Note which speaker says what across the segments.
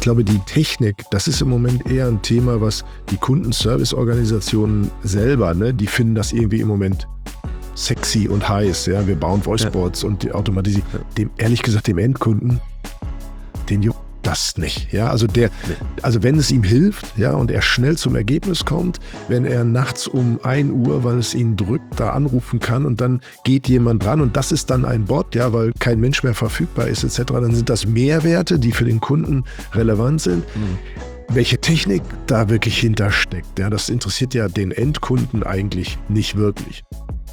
Speaker 1: glaube, die Technik, das ist im Moment eher ein Thema, was die Kundenservice-Organisationen selber, ne, die finden das irgendwie im Moment sexy und heiß. Ja? Wir bauen Voicebots und die automatisieren. Ehrlich gesagt, dem Endkunden, den juckt das nicht. Ja? Also wenn es ihm hilft, ja, und er schnell zum Ergebnis kommt, wenn er nachts um 1 Uhr, weil es ihn drückt, da anrufen kann und dann geht jemand dran und das ist dann ein Bot, ja, weil kein Mensch mehr verfügbar ist etc., dann sind das Mehrwerte, die für den Kunden relevant sind. Welche Technik da wirklich hintersteckt, ja, das interessiert ja den Endkunden eigentlich nicht wirklich.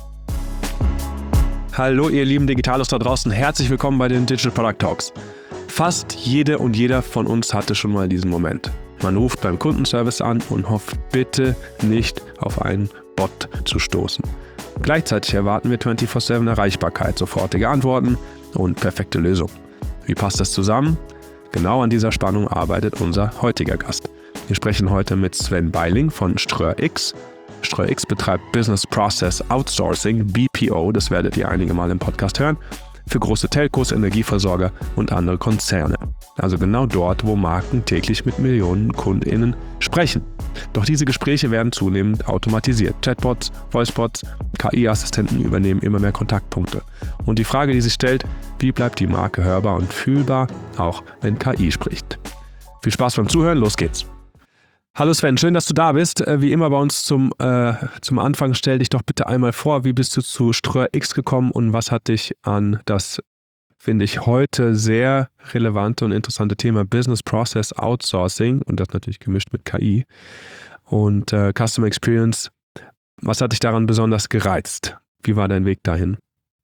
Speaker 2: Hallo ihr lieben Digitalos da draußen, herzlich willkommen bei den Digital Product Talks. Fast jede und jeder von uns hatte schon mal diesen Moment. Man ruft beim Kundenservice an und hofft bitte nicht auf einen Bot zu stoßen. Gleichzeitig erwarten wir 24/7 Erreichbarkeit, sofortige Antworten und perfekte Lösungen. Wie passt das zusammen? Genau an dieser Spannung arbeitet unser heutiger Gast. Wir sprechen heute mit Sven Beiling von StröerX. StröerX betreibt Business Process Outsourcing, BPO, das werdet ihr einige Mal im Podcast hören, für große Telcos, Energieversorger und andere Konzerne. Also genau dort, wo Marken täglich mit Millionen KundInnen sprechen. Doch diese Gespräche werden zunehmend automatisiert. Chatbots, Voicebots, KI-Assistenten übernehmen immer mehr Kontaktpunkte. Und die Frage, die sich stellt, wie bleibt die Marke hörbar und fühlbar, auch wenn KI spricht? Viel Spaß beim Zuhören, los geht's! Hallo Sven, schön, dass du da bist. Wie immer bei uns zum Anfang, stell dich doch bitte einmal vor, wie bist du zu StröerX gekommen und was hat dich an das, finde ich, heute sehr relevante und interessante Thema Business Process Outsourcing und das natürlich gemischt mit KI und Customer Experience, was hat dich daran besonders gereizt? Wie war dein Weg dahin?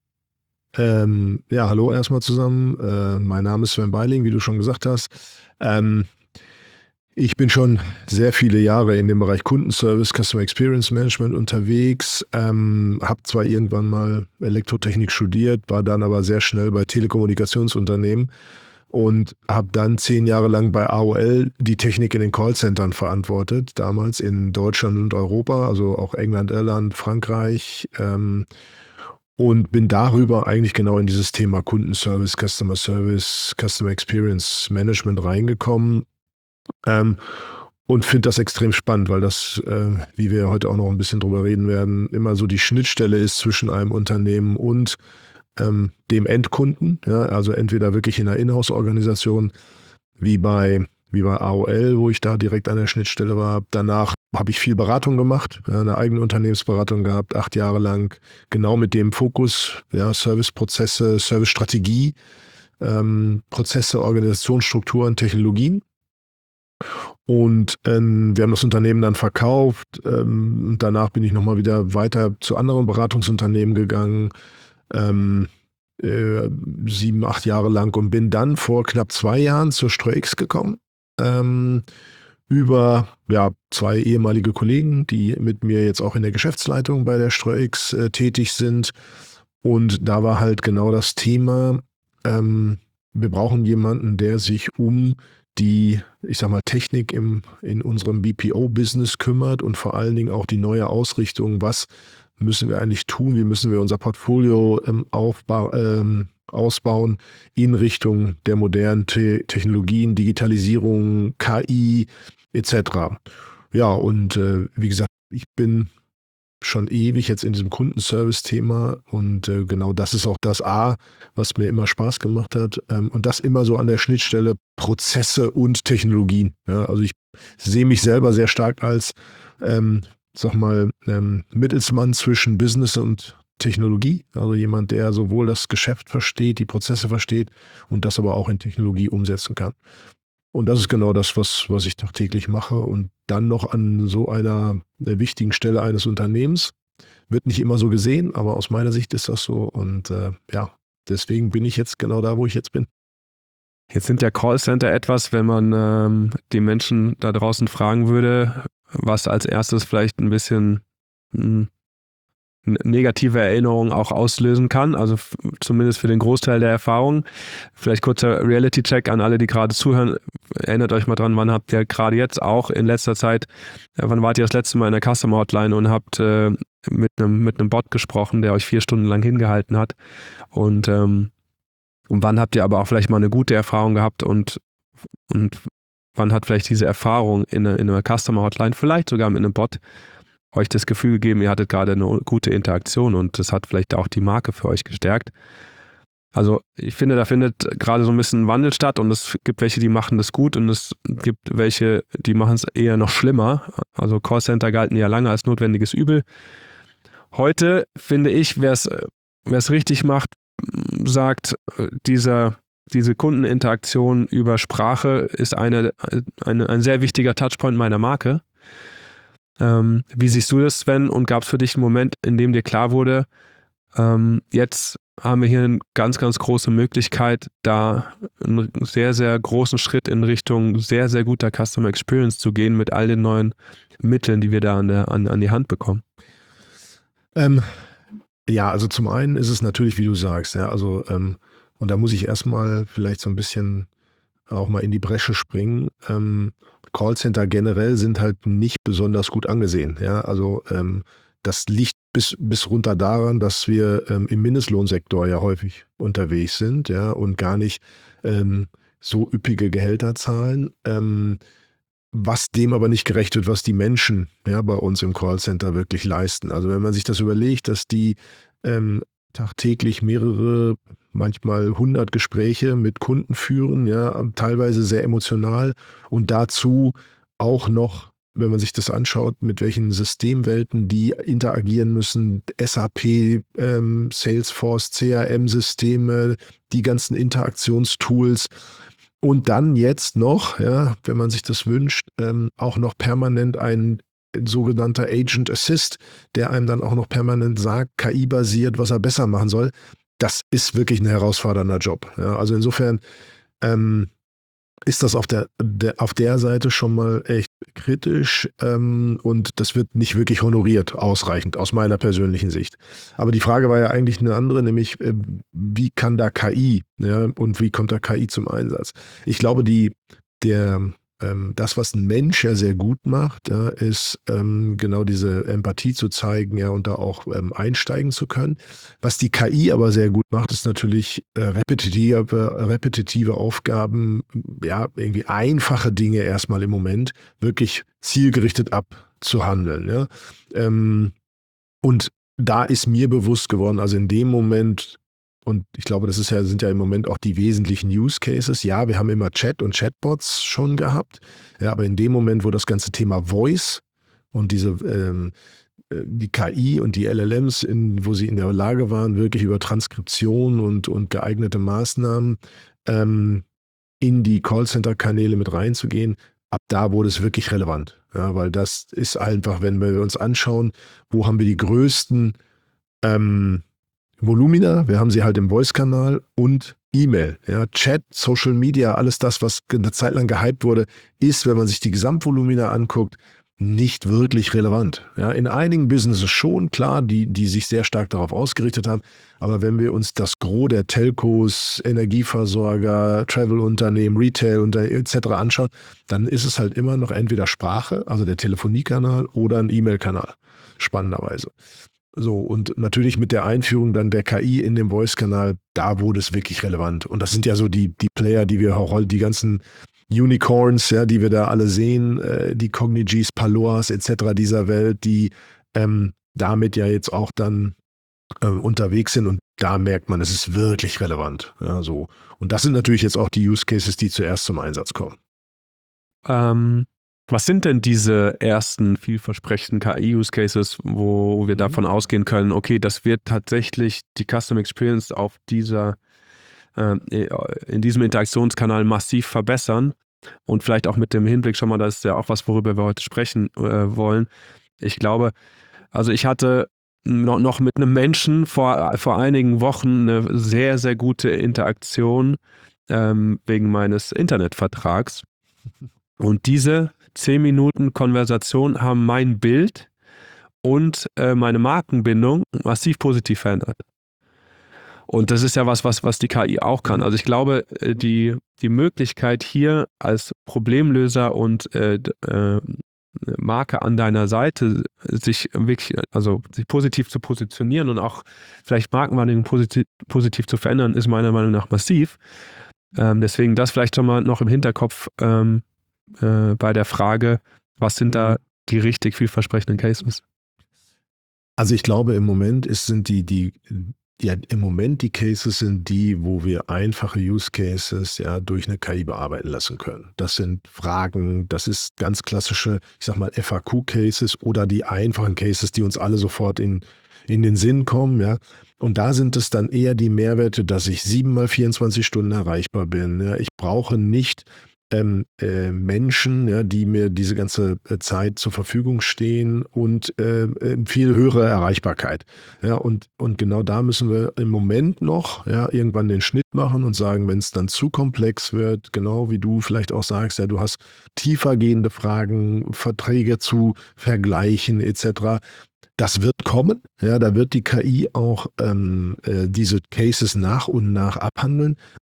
Speaker 1: Hallo erstmal zusammen. Mein Name ist Sven Beiling, wie du schon gesagt hast. Ich bin schon sehr viele Jahre in dem Bereich Kundenservice, Customer Experience Management unterwegs, habe zwar irgendwann mal Elektrotechnik studiert, war dann aber sehr schnell bei Telekommunikationsunternehmen und habe dann 10 Jahre lang bei AOL die Technik in den Callcentern verantwortet, damals in Deutschland und Europa, also auch England, Irland, Frankreich, und bin darüber eigentlich genau in dieses Thema Kundenservice, Customer Experience Management reingekommen. Und finde das extrem spannend, weil das, wie wir heute auch noch ein bisschen drüber reden werden, immer so die Schnittstelle ist zwischen einem Unternehmen und dem Endkunden. Ja, also entweder wirklich in einer Inhouse-Organisation wie bei AOL, wo ich da direkt an der Schnittstelle war. Danach habe ich viel Beratung gemacht, eine eigene Unternehmensberatung gehabt, 8 Jahre lang, genau mit dem Fokus, ja, Serviceprozesse, Servicestrategie, Prozesse, Organisationsstrukturen, Technologien. Und wir haben das Unternehmen dann verkauft. Danach bin ich nochmal wieder weiter zu anderen Beratungsunternehmen gegangen, 7, 8 Jahre lang und bin dann vor knapp 2 Jahren zur StröerX gekommen. Über 2 ehemalige Kollegen, die mit mir jetzt auch in der Geschäftsleitung bei der StröerX tätig sind. Und da war halt genau das Thema, wir brauchen jemanden, der sich um die, ich sag mal, Technik in unserem BPO-Business kümmert und vor allen Dingen auch die neue Ausrichtung, was müssen wir eigentlich tun, wie müssen wir unser Portfolio ausbauen in Richtung der modernen Technologien, Digitalisierung, KI etc. Ja, und wie gesagt, ich bin schon ewig jetzt in diesem Kundenservice-Thema und genau das ist auch das A, was mir immer Spaß gemacht hat und das immer so an der Schnittstelle Prozesse und Technologien. Ja, also ich sehe mich selber sehr stark als, Mittelsmann zwischen Business und Technologie, also jemand, der sowohl das Geschäft versteht, die Prozesse versteht und das aber auch in Technologie umsetzen kann. Und das ist genau das, was ich tagtäglich mache und dann noch an so einer wichtigen Stelle eines Unternehmens. Wird nicht immer so gesehen, aber aus meiner Sicht ist das so und deswegen bin ich jetzt genau da, wo ich jetzt bin.
Speaker 2: Jetzt sind ja Callcenter etwas, wenn man die Menschen da draußen fragen würde, was als erstes vielleicht ein bisschen negative Erinnerungen auch auslösen kann, also zumindest für den Großteil der Erfahrungen. Vielleicht kurzer Reality-Check an alle, die gerade zuhören. Erinnert euch mal dran, wann habt ihr gerade jetzt auch in letzter Zeit, wann wart ihr das letzte Mal in der Customer Hotline und habt mit einem Bot gesprochen, der euch 4 Stunden lang hingehalten hat und wann habt ihr aber auch vielleicht mal eine gute Erfahrung gehabt und wann hat vielleicht diese Erfahrung in einer Customer Hotline, vielleicht sogar mit einem Bot, euch das Gefühl gegeben, ihr hattet gerade eine gute Interaktion und das hat vielleicht auch die Marke für euch gestärkt. Also ich finde, da findet gerade so ein bisschen ein Wandel statt und es gibt welche, die machen das gut und es gibt welche, die machen es eher noch schlimmer. Also Callcenter galten ja lange als notwendiges Übel. Heute finde ich, wer es richtig macht, sagt, diese Kundeninteraktion über Sprache ist ein sehr wichtiger Touchpoint meiner Marke. Wie siehst du das, Sven? Und gab es für dich einen Moment, in dem dir klar wurde, jetzt haben wir hier eine ganz, ganz große Möglichkeit, da einen sehr, sehr großen Schritt in Richtung sehr, sehr guter Customer Experience zu gehen mit all den neuen Mitteln, die wir da an die Hand bekommen?
Speaker 1: Ja, also zum einen ist es natürlich, wie du sagst, ja, also und da muss ich erstmal vielleicht so ein bisschen auch mal in die Bresche springen. Callcenter generell sind halt nicht besonders gut angesehen. Ja, also das liegt bis runter daran, dass wir im Mindestlohnsektor ja häufig unterwegs sind, ja, und gar nicht so üppige Gehälter zahlen, was dem aber nicht gerecht wird, was die Menschen ja bei uns im Callcenter wirklich leisten. Also wenn man sich das überlegt, dass die tagtäglich mehrere, manchmal 100 Gespräche mit Kunden führen, ja, teilweise sehr emotional und dazu auch noch, wenn man sich das anschaut, mit welchen Systemwelten die interagieren müssen, SAP, Salesforce, CRM-Systeme, die ganzen Interaktionstools und dann jetzt noch, ja, wenn man sich das wünscht, auch noch permanent ein sogenannter Agent Assist, der einem dann auch noch permanent sagt, KI-basiert, was er besser machen soll. Das ist wirklich ein herausfordernder Job. Ja, also insofern ist das auf der Seite schon mal echt kritisch und das wird nicht wirklich honoriert, ausreichend, aus meiner persönlichen Sicht. Aber die Frage war ja eigentlich eine andere, nämlich wie kann da KI, ja, und wie kommt da KI zum Einsatz? Ich glaube, das, was ein Mensch ja sehr gut macht, ja, ist genau diese Empathie zu zeigen, ja, und da auch einsteigen zu können. Was die KI aber sehr gut macht, ist natürlich repetitive Aufgaben, ja, irgendwie einfache Dinge erstmal im Moment wirklich zielgerichtet abzuhandeln. Ja. Und da ist mir bewusst geworden, also in dem Moment, und ich glaube, sind ja im Moment auch die wesentlichen Use Cases. Ja, wir haben immer Chat und Chatbots schon gehabt. Ja, aber in dem Moment, wo das ganze Thema Voice und die KI und die LLMs, wo sie in der Lage waren, wirklich über Transkription und geeignete Maßnahmen in die Callcenter-Kanäle mit reinzugehen, ab da wurde es wirklich relevant. Ja, weil das ist einfach, wenn wir uns anschauen, wo haben wir die größten Volumina, wir haben sie halt im Voice-Kanal und E-Mail, ja, Chat, Social Media, alles das, was eine Zeit lang gehypt wurde, ist, wenn man sich die Gesamtvolumina anguckt, nicht wirklich relevant. Ja, in einigen Businesses schon, klar, die sich sehr stark darauf ausgerichtet haben, aber wenn wir uns das Gros der Telcos, Energieversorger, Travel-Unternehmen, Retail-Unternehmen etc. anschauen, dann ist es halt immer noch entweder Sprache, also der Telefoniekanal oder ein E-Mail-Kanal, spannenderweise. So, und natürlich mit der Einführung dann der KI in dem Voice-Kanal, da wurde es wirklich relevant. Und das sind ja so die Player, die wir auch, die ganzen Unicorns, ja, die wir da alle sehen, die Cognigis, Paloas etc. dieser Welt, die damit ja jetzt auch dann unterwegs sind und da merkt man, es ist wirklich relevant. Ja, so. Und das sind natürlich jetzt auch die Use Cases, die zuerst zum Einsatz kommen.
Speaker 2: Was sind denn diese ersten vielversprechenden KI-Use-Cases, wo wir davon ausgehen können, okay, das wird tatsächlich die Custom Experience in diesem Interaktionskanal massiv verbessern und vielleicht auch mit dem Hinblick schon mal, das ist ja auch was, worüber wir heute sprechen wollen. Ich glaube, also ich hatte noch mit einem Menschen vor einigen Wochen eine sehr, sehr gute Interaktion wegen meines Internetvertrags und diese 10 Minuten Konversation haben mein Bild und meine Markenbindung massiv positiv verändert. Und das ist ja was die KI auch kann. Also ich glaube, die Möglichkeit hier als Problemlöser und Marke an deiner Seite sich positiv zu positionieren und auch vielleicht Markenwahrnehmung positiv zu verändern, ist meiner Meinung nach massiv. Deswegen das vielleicht schon mal noch im Hinterkopf bei der Frage, was sind da die richtig vielversprechenden Cases?
Speaker 1: Also ich glaube, im Moment sind die Cases sind die, wo wir einfache Use Cases ja durch eine KI bearbeiten lassen können. Das sind Fragen, das ist ganz klassische, ich sag mal FAQ-Cases oder die einfachen Cases, die uns alle sofort in den Sinn kommen, ja. Und da sind es dann eher die Mehrwerte, dass ich 7x24 Stunden erreichbar bin. Ja. Ich brauche nicht Menschen, ja, die mir diese ganze Zeit zur Verfügung stehen und viel höhere Erreichbarkeit. Ja, und genau da müssen wir im Moment noch irgendwann den Schnitt machen und sagen, wenn es dann zu komplex wird, genau wie du vielleicht auch sagst, ja, du hast tiefer gehende Fragen, Verträge zu vergleichen etc. Das wird kommen, ja, da wird die KI auch diese Cases nach und nach abhandeln.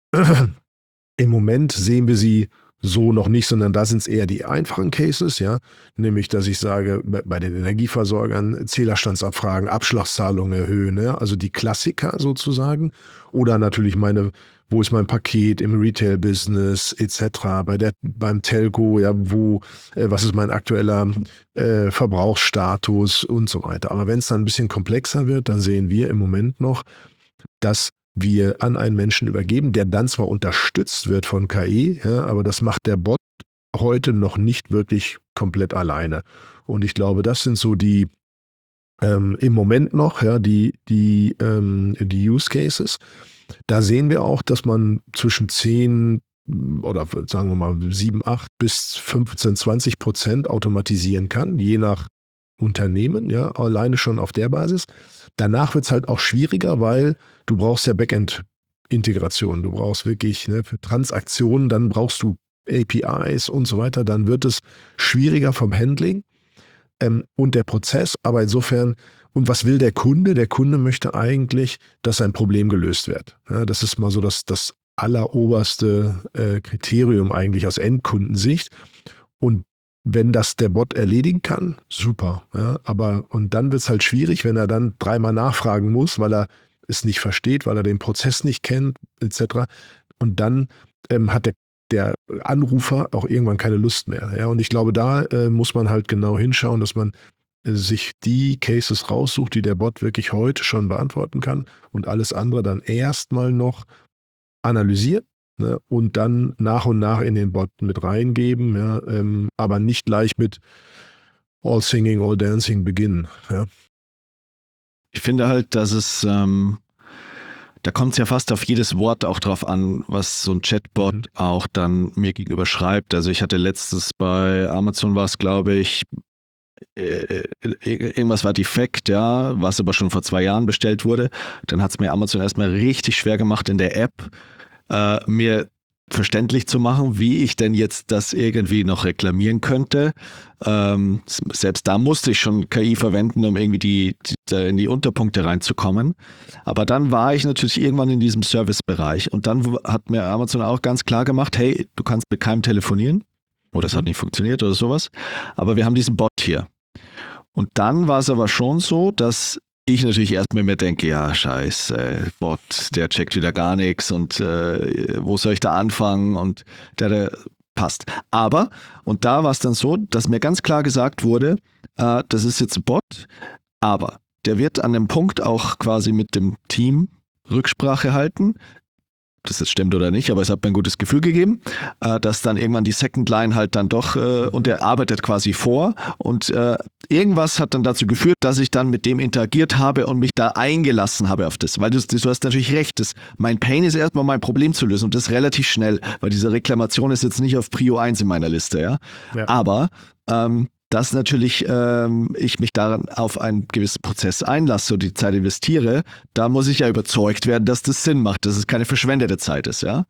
Speaker 1: Im Moment sehen wir sie so noch nicht, sondern da sind es eher die einfachen Cases, ja, nämlich, dass ich sage, bei den Energieversorgern Zählerstandsabfragen, Abschlagszahlungen erhöhen, ja, also die Klassiker sozusagen, oder natürlich wo ist mein Paket im Retail-Business etc., beim Telco, ja, was ist mein aktueller Verbrauchsstatus und so weiter. Aber wenn es dann ein bisschen komplexer wird, dann sehen wir im Moment noch, dass wir an einen Menschen übergeben, der dann zwar unterstützt wird von KI, ja, aber das macht der Bot heute noch nicht wirklich komplett alleine. Und ich glaube, das sind so die im Moment noch, ja, die Use Cases. Da sehen wir auch, dass man zwischen 10 oder sagen wir mal 7, 8 bis 15, 20% automatisieren kann, je nach Unternehmen, ja, alleine schon auf der Basis. Danach wird es halt auch schwieriger, weil du brauchst ja Backend-Integration. Du brauchst wirklich für Transaktionen, dann brauchst du APIs und so weiter. Dann wird es schwieriger vom Handling und der Prozess. Aber insofern, und was will der Kunde? Der Kunde möchte eigentlich, dass sein Problem gelöst wird. Ja, das ist mal so das alleroberste Kriterium eigentlich aus Endkundensicht. Und wenn das der Bot erledigen kann, super. Ja, und dann wird es halt schwierig, wenn er dann 3-mal nachfragen muss, weil er es nicht versteht, weil er den Prozess nicht kennt, etc. Und dann hat der Anrufer auch irgendwann keine Lust mehr. Ja, und ich glaube, da muss man halt genau hinschauen, dass man sich die Cases raussucht, die der Bot wirklich heute schon beantworten kann und alles andere dann erstmal noch analysiert. Ne, und dann nach und nach in den Bot mit reingeben, ja, aber nicht gleich mit All Singing, All Dancing beginnen. Ja.
Speaker 3: Ich finde halt, dass es, da kommt es ja fast auf jedes Wort auch drauf an, was so ein Chatbot auch dann mir gegenüber schreibt. Also ich hatte letztens bei Amazon was, glaube ich, irgendwas war defekt, ja, was aber schon vor 2 Jahren bestellt wurde. Dann hat es mir Amazon erstmal richtig schwer gemacht in der App, mir verständlich zu machen, wie ich denn jetzt das irgendwie noch reklamieren könnte. Selbst da musste ich schon KI verwenden, um irgendwie in die Unterpunkte reinzukommen. Aber dann war ich natürlich irgendwann in diesem Servicebereich und dann hat mir Amazon auch ganz klar gemacht, hey, du kannst mit keinem telefonieren oder es hat nicht funktioniert oder sowas, aber wir haben diesen Bot hier. Und dann war es aber schon so, dass ich natürlich erstmal mir denke, ja, scheiße, Bot, der checkt wieder gar nichts und wo soll ich da anfangen und der passt. Aber, und da war es dann so, dass mir ganz klar gesagt wurde, das ist jetzt ein Bot, aber der wird an dem Punkt auch quasi mit dem Team Rücksprache halten, das jetzt stimmt oder nicht, aber es hat mir ein gutes Gefühl gegeben, dass dann irgendwann die Second Line halt dann doch, und der arbeitet quasi vor und irgendwas hat dann dazu geführt, dass ich dann mit dem interagiert habe und mich da eingelassen habe auf das, weil du hast natürlich recht, mein Pain ist erstmal mein Problem zu lösen und das relativ schnell, weil diese Reklamation ist jetzt nicht auf Prio 1 in meiner Liste, ja. Aber dass natürlich ich mich daran auf einen gewissen Prozess einlasse und die Zeit investiere, da muss ich ja überzeugt werden, dass das Sinn macht, dass es keine verschwendete Zeit ist, ja.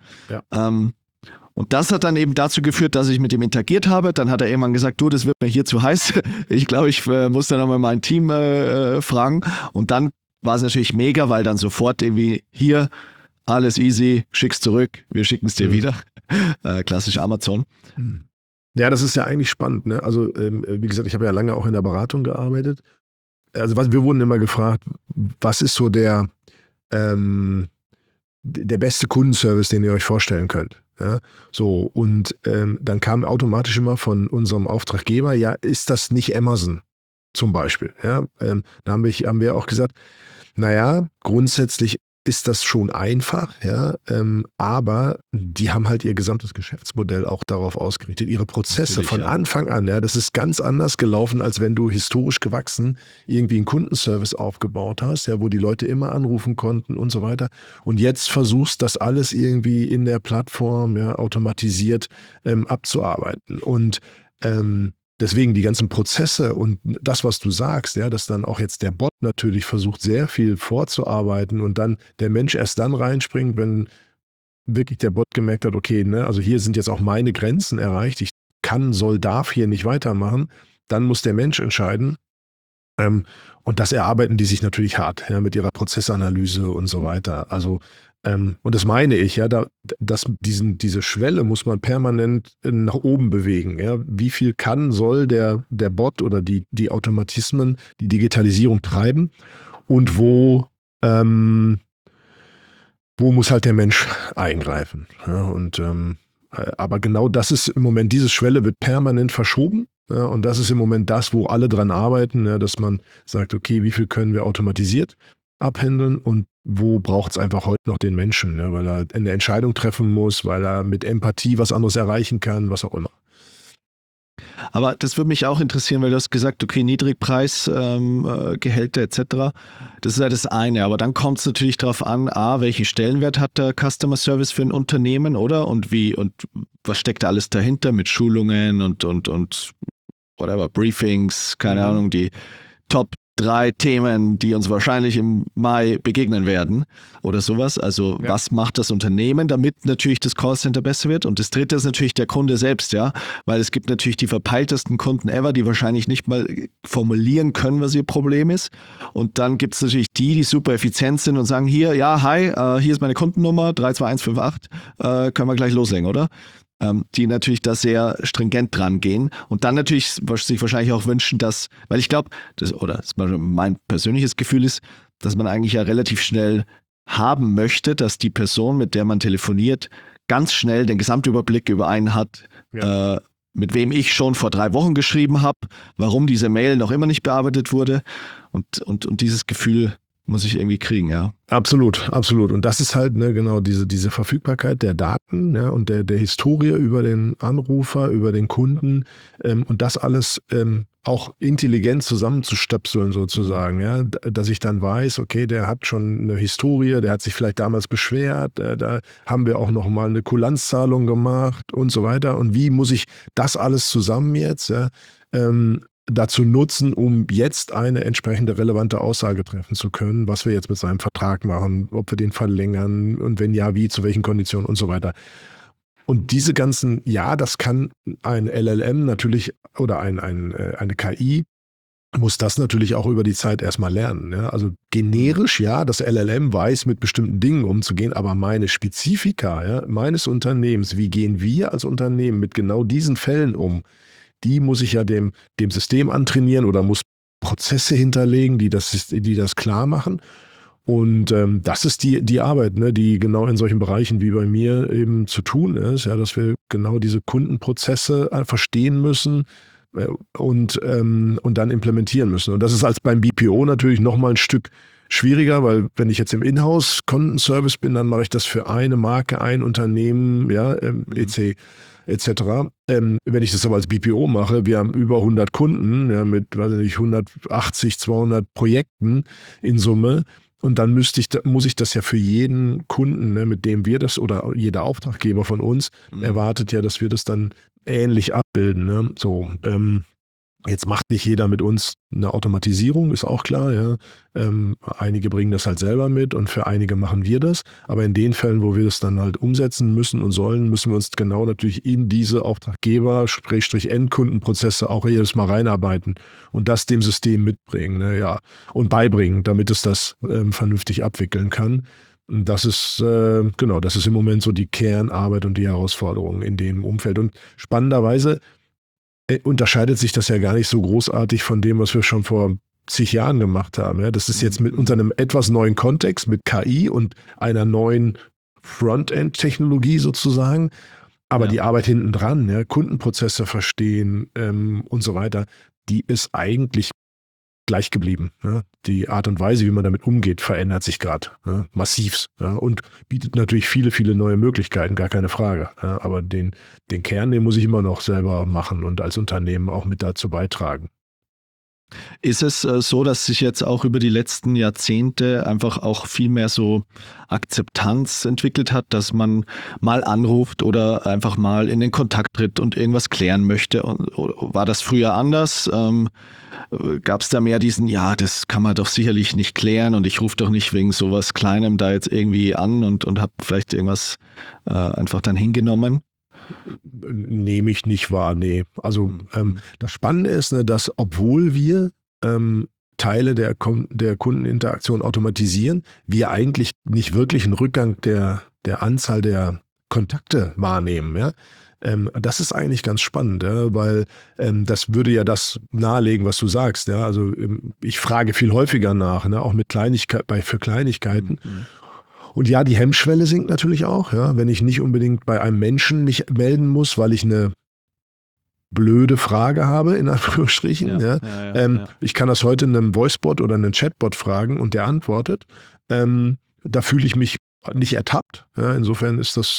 Speaker 3: Und das hat dann eben dazu geführt, dass ich mit ihm interagiert habe. Dann hat er irgendwann gesagt, du, das wird mir hier zu heiß. Ich glaube, ich muss dann nochmal mein Team fragen. Und dann war es natürlich mega, weil dann sofort irgendwie hier, alles easy, schick's zurück, wir schicken es dir wieder. Klassisch Amazon.
Speaker 1: Ja, das ist ja eigentlich spannend. Ne? Also wie gesagt, ich habe ja lange auch in der Beratung gearbeitet. Also wir wurden immer gefragt, was ist so der beste Kundenservice, den ihr euch vorstellen könnt? Ja, so, und dann kam automatisch immer von unserem Auftraggeber, ja, ist das nicht Amazon zum Beispiel? Ja, da haben wir auch gesagt, naja, grundsätzlich ist das schon einfach, ja, aber die haben halt ihr gesamtes Geschäftsmodell auch darauf ausgerichtet, ihre Prozesse
Speaker 3: Natürlich,
Speaker 1: von
Speaker 3: ja.
Speaker 1: Anfang an, ja, das ist ganz anders gelaufen, als wenn du historisch gewachsen irgendwie einen Kundenservice aufgebaut hast, ja, wo die Leute immer anrufen konnten und so weiter. Und jetzt versuchst das alles irgendwie in der Plattform, ja, automatisiert abzuarbeiten. Und deswegen die ganzen Prozesse und das, was du sagst, ja, dass dann auch jetzt der Bot natürlich versucht, sehr viel vorzuarbeiten und dann der Mensch erst dann reinspringt, wenn wirklich der Bot gemerkt hat, okay, ne, also hier sind jetzt auch meine Grenzen erreicht, ich darf hier nicht weitermachen, dann muss der Mensch entscheiden. Und das erarbeiten die sich natürlich hart, ja, mit ihrer Prozessanalyse und so weiter. Also, und das meine ich, ja, diese Schwelle muss man permanent nach oben bewegen. Ja. Wie viel soll der Bot oder die Automatismen, die Digitalisierung treiben und wo muss halt der Mensch eingreifen? Ja, und aber genau das ist im Moment, diese Schwelle wird permanent verschoben. Ja, und das ist im Moment das, wo alle dran arbeiten, ja, dass man sagt, okay, wie viel können wir automatisiert abhandeln und wo braucht es einfach heute noch den Menschen, ja, weil er eine Entscheidung treffen muss, weil er mit Empathie was anderes erreichen kann, was auch immer.
Speaker 3: Aber das würde mich auch interessieren, weil du hast gesagt, okay, Niedrigpreis, Gehälter etc. Das ist ja das eine, aber dann kommt es natürlich darauf an, welchen Stellenwert hat der Customer Service für ein Unternehmen, oder? Und was steckt da alles dahinter mit Schulungen und whatever, Briefings, keine Ahnung, die Top 3 Themen, die uns wahrscheinlich im Mai begegnen werden oder sowas. Also was macht das Unternehmen, damit natürlich das Callcenter besser wird? Und das dritte ist natürlich der Kunde selbst, ja, weil es gibt natürlich die verpeiltesten Kunden ever, die wahrscheinlich nicht mal formulieren können, was ihr Problem ist. Und dann gibt es natürlich die super effizient sind und sagen, hier, ja, hi, hier ist meine Kundennummer, 32158, können wir gleich loslegen, oder? Die natürlich da sehr stringent dran gehen und dann natürlich sich wahrscheinlich auch wünschen, dass, weil ich glaube, mein persönliches Gefühl ist, dass man eigentlich ja relativ schnell haben möchte, dass die Person, mit der man telefoniert, ganz schnell den Gesamtüberblick über einen hat, mit wem ich schon vor 3 Wochen geschrieben habe, warum diese Mail noch immer nicht bearbeitet wurde und dieses Gefühl muss ich irgendwie kriegen, ja.
Speaker 1: Absolut, absolut. Und das ist halt, ne, genau, diese Verfügbarkeit der Daten, ja, und der Historie über den Anrufer, über den Kunden, und das alles auch intelligent zusammenzustöpseln sozusagen, ja, dass ich dann weiß, okay, der hat schon eine Historie, der hat sich vielleicht damals beschwert, da haben wir auch noch mal eine Kulanzzahlung gemacht und so weiter. Und wie muss ich das alles zusammen jetzt, ja, dazu nutzen, um jetzt eine entsprechende relevante Aussage treffen zu können, was wir jetzt mit seinem Vertrag machen, ob wir den verlängern und wenn ja, wie, zu welchen Konditionen und so weiter. Und diese ganzen, ja, das kann ein LLM natürlich oder eine KI muss das natürlich auch über die Zeit erstmal lernen. Ja? Also generisch, ja, das LLM weiß, mit bestimmten Dingen umzugehen, aber meine Spezifika, ja, meines Unternehmens, wie gehen wir als Unternehmen mit genau diesen Fällen um, die muss ich ja dem System antrainieren oder muss Prozesse hinterlegen, die das klar machen. Und das ist die Arbeit, ne, die genau in solchen Bereichen wie bei mir eben zu tun ist, ja, dass wir genau diese Kundenprozesse verstehen müssen und dann implementieren müssen. Und das ist als beim BPO natürlich nochmal ein Stück schwieriger, weil wenn ich jetzt im Inhouse-Kundenservice bin, dann mache ich das für eine Marke, ein Unternehmen, ja, etc. Wenn ich das aber als BPO mache, wir haben über 100 Kunden, ja, mit, weiß ich nicht, 180, 200 Projekten in Summe. Und dann muss ich das ja für jeden Kunden, ne, mit dem wir das oder jeder Auftraggeber von uns erwartet ja, dass wir das dann ähnlich abbilden. Ne? So, jetzt macht nicht jeder mit uns eine Automatisierung, ist auch klar. Ja. Einige bringen das halt selber mit und für einige machen wir das. Aber in den Fällen, wo wir das dann halt umsetzen müssen und sollen, müssen wir uns genau natürlich in diese Auftraggeber-Endkundenprozesse auch jedes Mal reinarbeiten und das dem System mitbringen, ne, ja, und beibringen, damit es das vernünftig abwickeln kann. Und das ist das ist im Moment so die Kernarbeit und die Herausforderung in dem Umfeld. Und spannenderweise unterscheidet sich das ja gar nicht so großartig von dem, was wir schon vor zig Jahren gemacht haben. Ja, das ist jetzt unter einem etwas neuen Kontext mit KI und einer neuen Frontend-Technologie sozusagen, aber
Speaker 3: Ja.
Speaker 1: die Arbeit hinten dran, ja, Kundenprozesse verstehen und so weiter, die ist eigentlich gleich geblieben. Ja. Die Art und Weise, wie man damit umgeht, verändert sich gerade massivst, ja, und bietet natürlich viele, viele neue Möglichkeiten, gar keine Frage. Ja. Aber den Kern, den muss ich immer noch selber machen und als Unternehmen auch mit dazu beitragen.
Speaker 3: Ist es so, dass sich jetzt auch über die letzten Jahrzehnte einfach auch viel mehr so Akzeptanz entwickelt hat, dass man mal anruft oder einfach mal in den Kontakt tritt und irgendwas klären möchte? Und war das früher anders? Gab es da mehr diesen, ja, das kann man doch sicherlich nicht klären und ich rufe doch nicht wegen sowas Kleinem da jetzt irgendwie an und habe vielleicht irgendwas einfach dann hingenommen?
Speaker 1: Nehme ich nicht wahr, nee. Also das Spannende ist, ne, dass obwohl wir Teile der Kundeninteraktion automatisieren, wir eigentlich nicht wirklich einen Rückgang der Anzahl der Kontakte wahrnehmen. Ja? Das ist eigentlich ganz spannend, ja? Weil das würde ja das nahelegen, was du sagst. Ja? Also ich frage viel häufiger nach, ne? Auch mit für Kleinigkeiten. Und ja, die Hemmschwelle sinkt natürlich auch, ja, wenn ich nicht unbedingt bei einem Menschen mich melden muss, weil ich eine blöde Frage habe, in Anführungsstrichen. Ja. Ich kann das heute in einem Voicebot oder einem Chatbot fragen und der antwortet. Da fühle ich mich nicht ertappt. Ja. Insofern ist das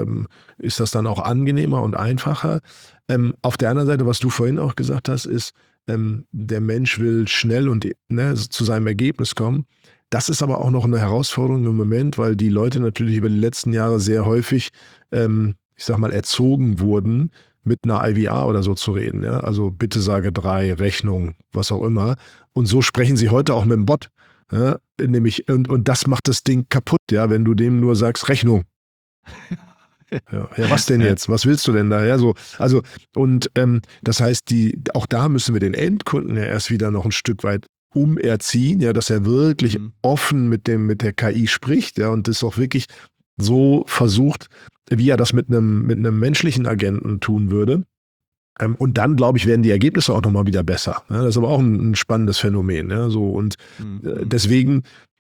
Speaker 1: dann auch angenehmer und einfacher. Auf der anderen Seite, was du vorhin auch gesagt hast, ist, der Mensch will schnell und zu seinem Ergebnis kommen. Das ist aber auch noch eine Herausforderung im Moment, weil die Leute natürlich über die letzten Jahre sehr häufig, ich sag mal, erzogen wurden, mit einer IVR oder so zu reden. Ja? Also bitte sage 3, Rechnung, was auch immer. Und so sprechen sie heute auch mit dem Bot. Ja? Nämlich, und das macht das Ding kaputt, ja, wenn du dem nur sagst, Rechnung. Ja, was denn jetzt? Was willst du denn da? Ja, so, also, und das heißt, auch da müssen wir den Endkunden ja erst wieder noch ein Stück weit umerziehen, ja, dass er wirklich offen mit der KI spricht, ja, und das auch wirklich so versucht, wie er das mit einem menschlichen Agenten tun würde. Und dann, glaube ich, werden die Ergebnisse auch nochmal wieder besser. Ja, das ist aber auch ein spannendes Phänomen, ja, so, und deswegen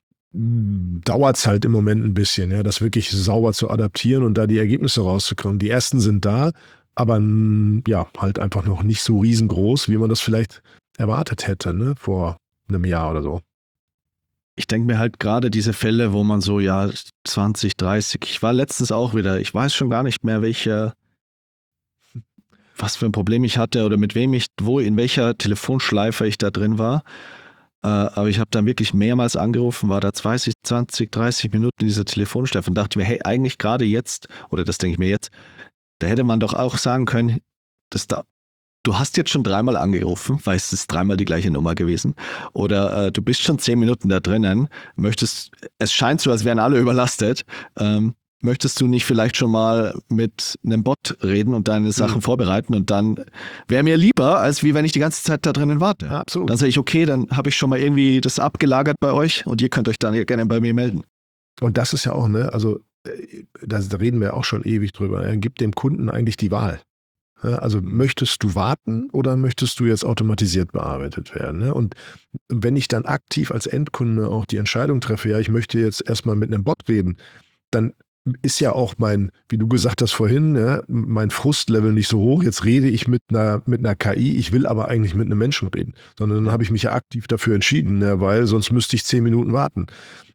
Speaker 1: dauert es halt im Moment ein bisschen, ja, das wirklich sauber zu adaptieren und da die Ergebnisse rauszukommen. Die ersten sind da, aber ja, halt einfach noch nicht so riesengroß, wie man das vielleicht erwartet hätte, ne, vor einem Jahr oder so.
Speaker 3: Ich denke mir halt gerade diese Fälle, wo man so, ja, 20, 30, ich war letztens auch wieder, ich weiß schon gar nicht mehr, was für ein Problem ich hatte oder mit wem in welcher Telefonschleife ich da drin war. Aber ich habe dann wirklich mehrmals angerufen, war da 20, 30 Minuten in dieser Telefonschleife und dachte mir, hey, eigentlich gerade jetzt, oder das denke ich mir jetzt, da hätte man doch auch sagen können, du hast jetzt schon 3-mal angerufen, weil es ist 3-mal die gleiche Nummer gewesen. Oder du bist schon 10 Minuten da drinnen, es scheint so, als wären alle überlastet. Möchtest du nicht vielleicht schon mal mit einem Bot reden und deine Sachen vorbereiten? Und dann wäre mir lieber, als wie wenn ich die ganze Zeit da drinnen warte.
Speaker 1: Ja, absolut.
Speaker 3: Dann sage ich, okay, dann habe ich schon mal irgendwie das abgelagert bei euch und ihr könnt euch dann gerne bei mir melden.
Speaker 1: Und das ist ja auch, ne, also da reden wir auch schon ewig drüber. Er gibt dem Kunden eigentlich die Wahl. Ja, also möchtest du warten oder möchtest du jetzt automatisiert bearbeitet werden? Ne? Und wenn ich dann aktiv als Endkunde auch die Entscheidung treffe, ja, ich möchte jetzt erstmal mit einem Bot reden, dann ist ja auch wie du gesagt hast vorhin, ja, mein Frustlevel nicht so hoch. Jetzt rede ich mit einer KI, ich will aber eigentlich mit einem Menschen reden. Sondern dann habe ich mich ja aktiv dafür entschieden, ja, weil sonst müsste ich 10 Minuten warten.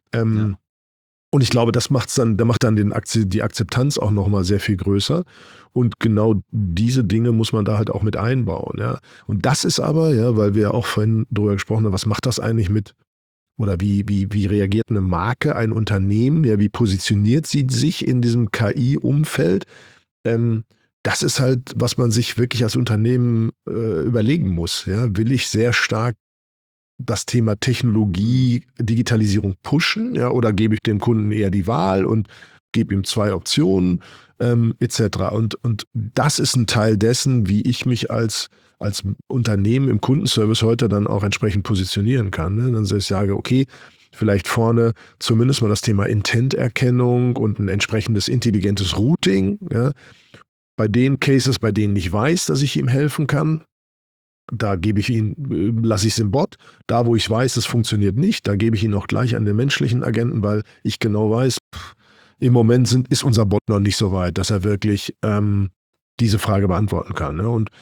Speaker 1: Und ich glaube, da macht dann die Akzeptanz auch nochmal sehr viel größer. Und genau diese Dinge muss man da halt auch mit einbauen. Ja. Und das ist aber, ja, weil wir ja auch vorhin darüber gesprochen haben, was macht das eigentlich oder wie reagiert eine Marke, ein Unternehmen, ja, wie positioniert sie sich in diesem KI-Umfeld? Das ist halt, was man sich wirklich als Unternehmen überlegen muss. Ja. Will ich sehr stark das Thema Technologie, Digitalisierung pushen, ja, oder gebe ich dem Kunden eher die Wahl und gebe ihm 2 Optionen, etc. Und das ist ein Teil dessen, wie ich mich als Unternehmen im Kundenservice heute dann auch entsprechend positionieren kann. Ne? Dann sage ich, okay, vielleicht vorne zumindest mal das Thema Intent-Erkennung und ein entsprechendes intelligentes Routing. Ja? Bei den Cases, bei denen ich weiß, dass ich ihm helfen kann, da lasse ich es im Bot. Da, wo ich weiß, es funktioniert nicht, da gebe ich ihn auch gleich an den menschlichen Agenten, weil ich genau weiß, im Moment ist unser Bot noch nicht so weit, dass er wirklich diese Frage beantworten kann. Ne? Und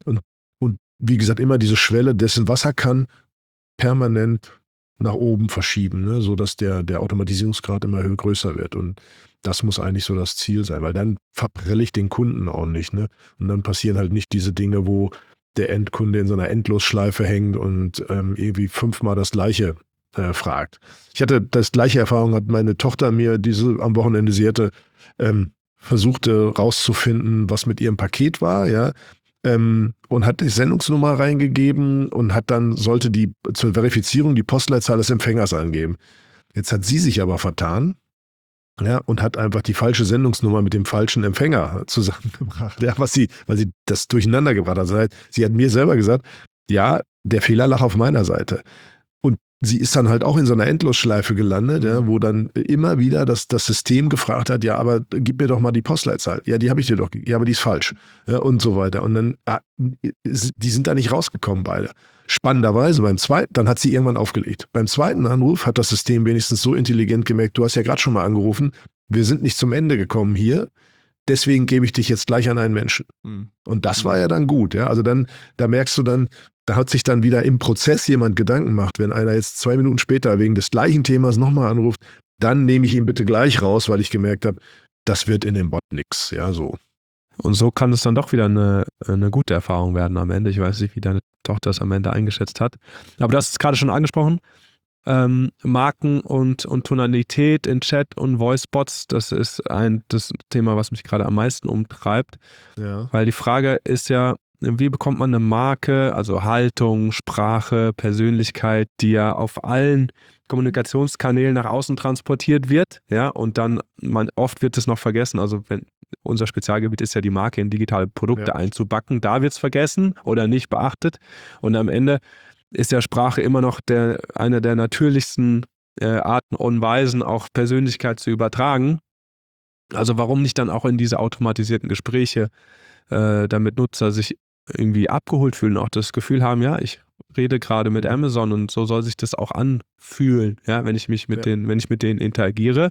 Speaker 1: wie gesagt, immer diese Schwelle dessen, was er kann, permanent nach oben verschieben, ne? Sodass der Automatisierungsgrad immer größer wird. Und das muss eigentlich so das Ziel sein, weil dann verprelle ich den Kunden auch nicht. Ne? Und dann passieren halt nicht diese Dinge, wo der Endkunde in so einer Endlosschleife hängt und irgendwie 5-mal das Gleiche fragt. Ich hatte das gleiche Erfahrung, hat meine Tochter mir am Wochenende, sie hatte versuchte rauszufinden, was mit ihrem Paket war, ja, und hat die Sendungsnummer reingegeben und sollte die zur Verifizierung die Postleitzahl des Empfängers angeben. Jetzt hat sie sich aber vertan, ja, und hat einfach die falsche Sendungsnummer mit dem falschen Empfänger zusammengebracht, ja, weil sie das durcheinander gebracht hat. Also sie hat mir selber gesagt, ja, der Fehler lag auf meiner Seite. Und sie ist dann halt auch in so einer Endlosschleife gelandet, ja, wo dann immer wieder das System gefragt hat, ja, aber gib mir doch mal die Postleitzahl. Ja, die habe ich dir doch gegeben. Ja, aber die ist falsch. Ja, und so weiter. Und dann, die sind da nicht rausgekommen, beide. Spannenderweise dann hat sie irgendwann aufgelegt. Beim zweiten Anruf hat das System wenigstens so intelligent gemerkt, du hast ja gerade schon mal angerufen, wir sind nicht zum Ende gekommen hier, deswegen gebe ich dich jetzt gleich an einen Menschen. Und das war ja dann gut. Ja? Also da merkst du dann, da hat sich dann wieder im Prozess jemand Gedanken gemacht, wenn einer jetzt 2 Minuten später wegen des gleichen Themas nochmal anruft, dann nehme ich ihn bitte gleich raus, weil ich gemerkt habe, das wird in dem Bot nix. Ja, so.
Speaker 2: Und so kann es dann doch wieder eine gute Erfahrung werden am Ende. Ich weiß nicht, wie deine Tochter es am Ende eingeschätzt hat. Aber du hast es gerade schon angesprochen. Marken und Tonalität in Chat und Voicebots, das ist das Thema, was mich gerade am meisten umtreibt.
Speaker 1: Ja.
Speaker 2: Weil die Frage ist ja, wie bekommt man eine Marke, also Haltung, Sprache, Persönlichkeit, die ja auf allen Kommunikationskanälen nach außen transportiert wird, ja, und dann oft wird es noch vergessen, also unser Spezialgebiet ist ja die Marke in digitale Produkte einzubacken, da wird es vergessen oder nicht beachtet und am Ende ist ja Sprache immer noch eine der natürlichsten Arten und Weisen, auch Persönlichkeit zu übertragen. Also warum nicht dann auch in diese automatisierten Gespräche, damit Nutzer sich irgendwie abgeholt fühlen, auch das Gefühl haben, ja, ich rede gerade mit Amazon und so soll sich das auch anfühlen, ja, wenn ich mit denen interagiere.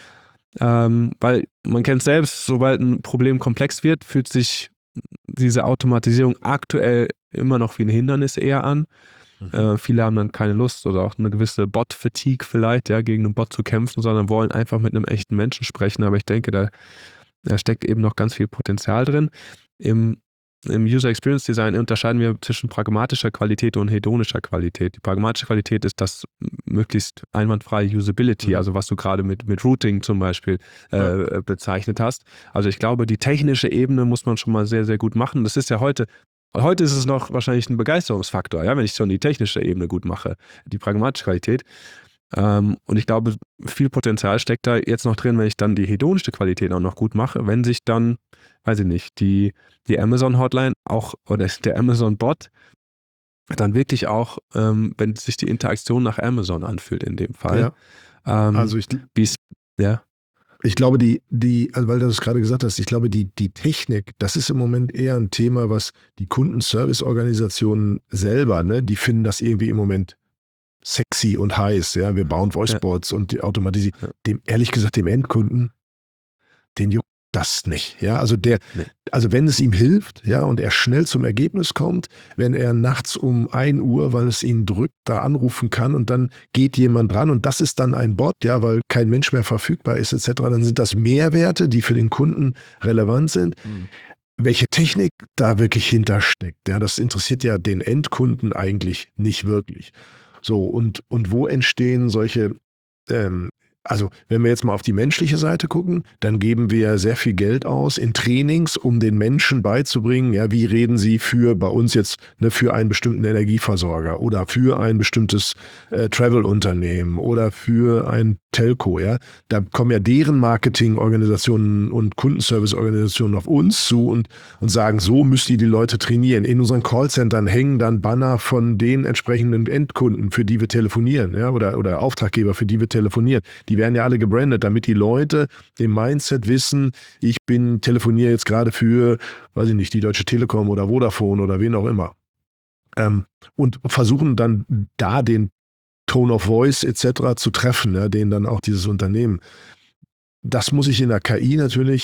Speaker 2: Weil man kennt selbst, sobald ein Problem komplex wird, fühlt sich diese Automatisierung aktuell immer noch wie ein Hindernis eher an. Viele haben dann keine Lust oder auch eine gewisse Bot-Fatigue vielleicht, ja, gegen einen Bot zu kämpfen, sondern wollen einfach mit einem echten Menschen sprechen. Aber ich denke, da steckt eben noch ganz viel Potenzial drin. Im User Experience Design unterscheiden wir zwischen pragmatischer Qualität und hedonischer Qualität. Die pragmatische Qualität ist das möglichst einwandfreie Usability, also was du gerade mit Routing zum Beispiel bezeichnet hast. Also ich glaube, die technische Ebene muss man schon mal sehr, sehr gut machen. Das ist ja heute ist es noch wahrscheinlich ein Begeisterungsfaktor, ja, wenn ich schon die technische Ebene gut mache, die pragmatische Qualität. Und ich glaube, viel Potenzial steckt da jetzt noch drin, wenn ich dann die hedonische Qualität auch noch gut mache, wenn sich dann, weiß ich nicht, die Amazon-Hotline auch oder der Amazon-Bot dann wirklich auch, wenn sich die Interaktion nach Amazon anfühlt in dem Fall.
Speaker 1: Ja. Also ich glaube, also weil du das gerade gesagt hast, ich glaube, die Technik, das ist im Moment eher ein Thema, was die Kundenservice-Organisationen selber, ne, die finden das irgendwie im Moment sexy und heiß, ja, wir bauen Voicebots und die automatisieren. Ehrlich gesagt, dem Endkunden, den juckt das nicht, ja, also also wenn es ihm hilft, ja, und er schnell zum Ergebnis kommt, wenn er nachts um 1 Uhr, weil es ihn drückt, da anrufen kann und dann geht jemand dran und das ist dann ein Bot, ja, weil kein Mensch mehr verfügbar ist, etc., dann sind das Mehrwerte, die für den Kunden relevant sind. Welche Technik da wirklich hintersteckt, ja, das interessiert ja den Endkunden eigentlich nicht wirklich. So, und wo entstehen solche, also wenn wir jetzt mal auf die menschliche Seite gucken, dann geben wir sehr viel Geld aus in Trainings, um den Menschen beizubringen, ja, wie reden sie bei uns jetzt, ne, für einen bestimmten Energieversorger oder für ein bestimmtes Travel-Unternehmen oder für ein Telco, ja. Da kommen ja deren Marketingorganisationen und Kundenservice-Organisationen auf uns zu und sagen, so müsst ihr die Leute trainieren. In unseren Callcentern hängen dann Banner von den entsprechenden Endkunden, für die wir telefonieren, ja, oder Auftraggeber, für die wir telefonieren. Die werden ja alle gebrandet, damit die Leute im Mindset wissen, ich telefoniere jetzt gerade für, weiß ich nicht, die Deutsche Telekom oder Vodafone oder wen auch immer. Und versuchen dann da den Tone of Voice etc. zu treffen, ja, den dann auch dieses Unternehmen das muss ich in der KI natürlich,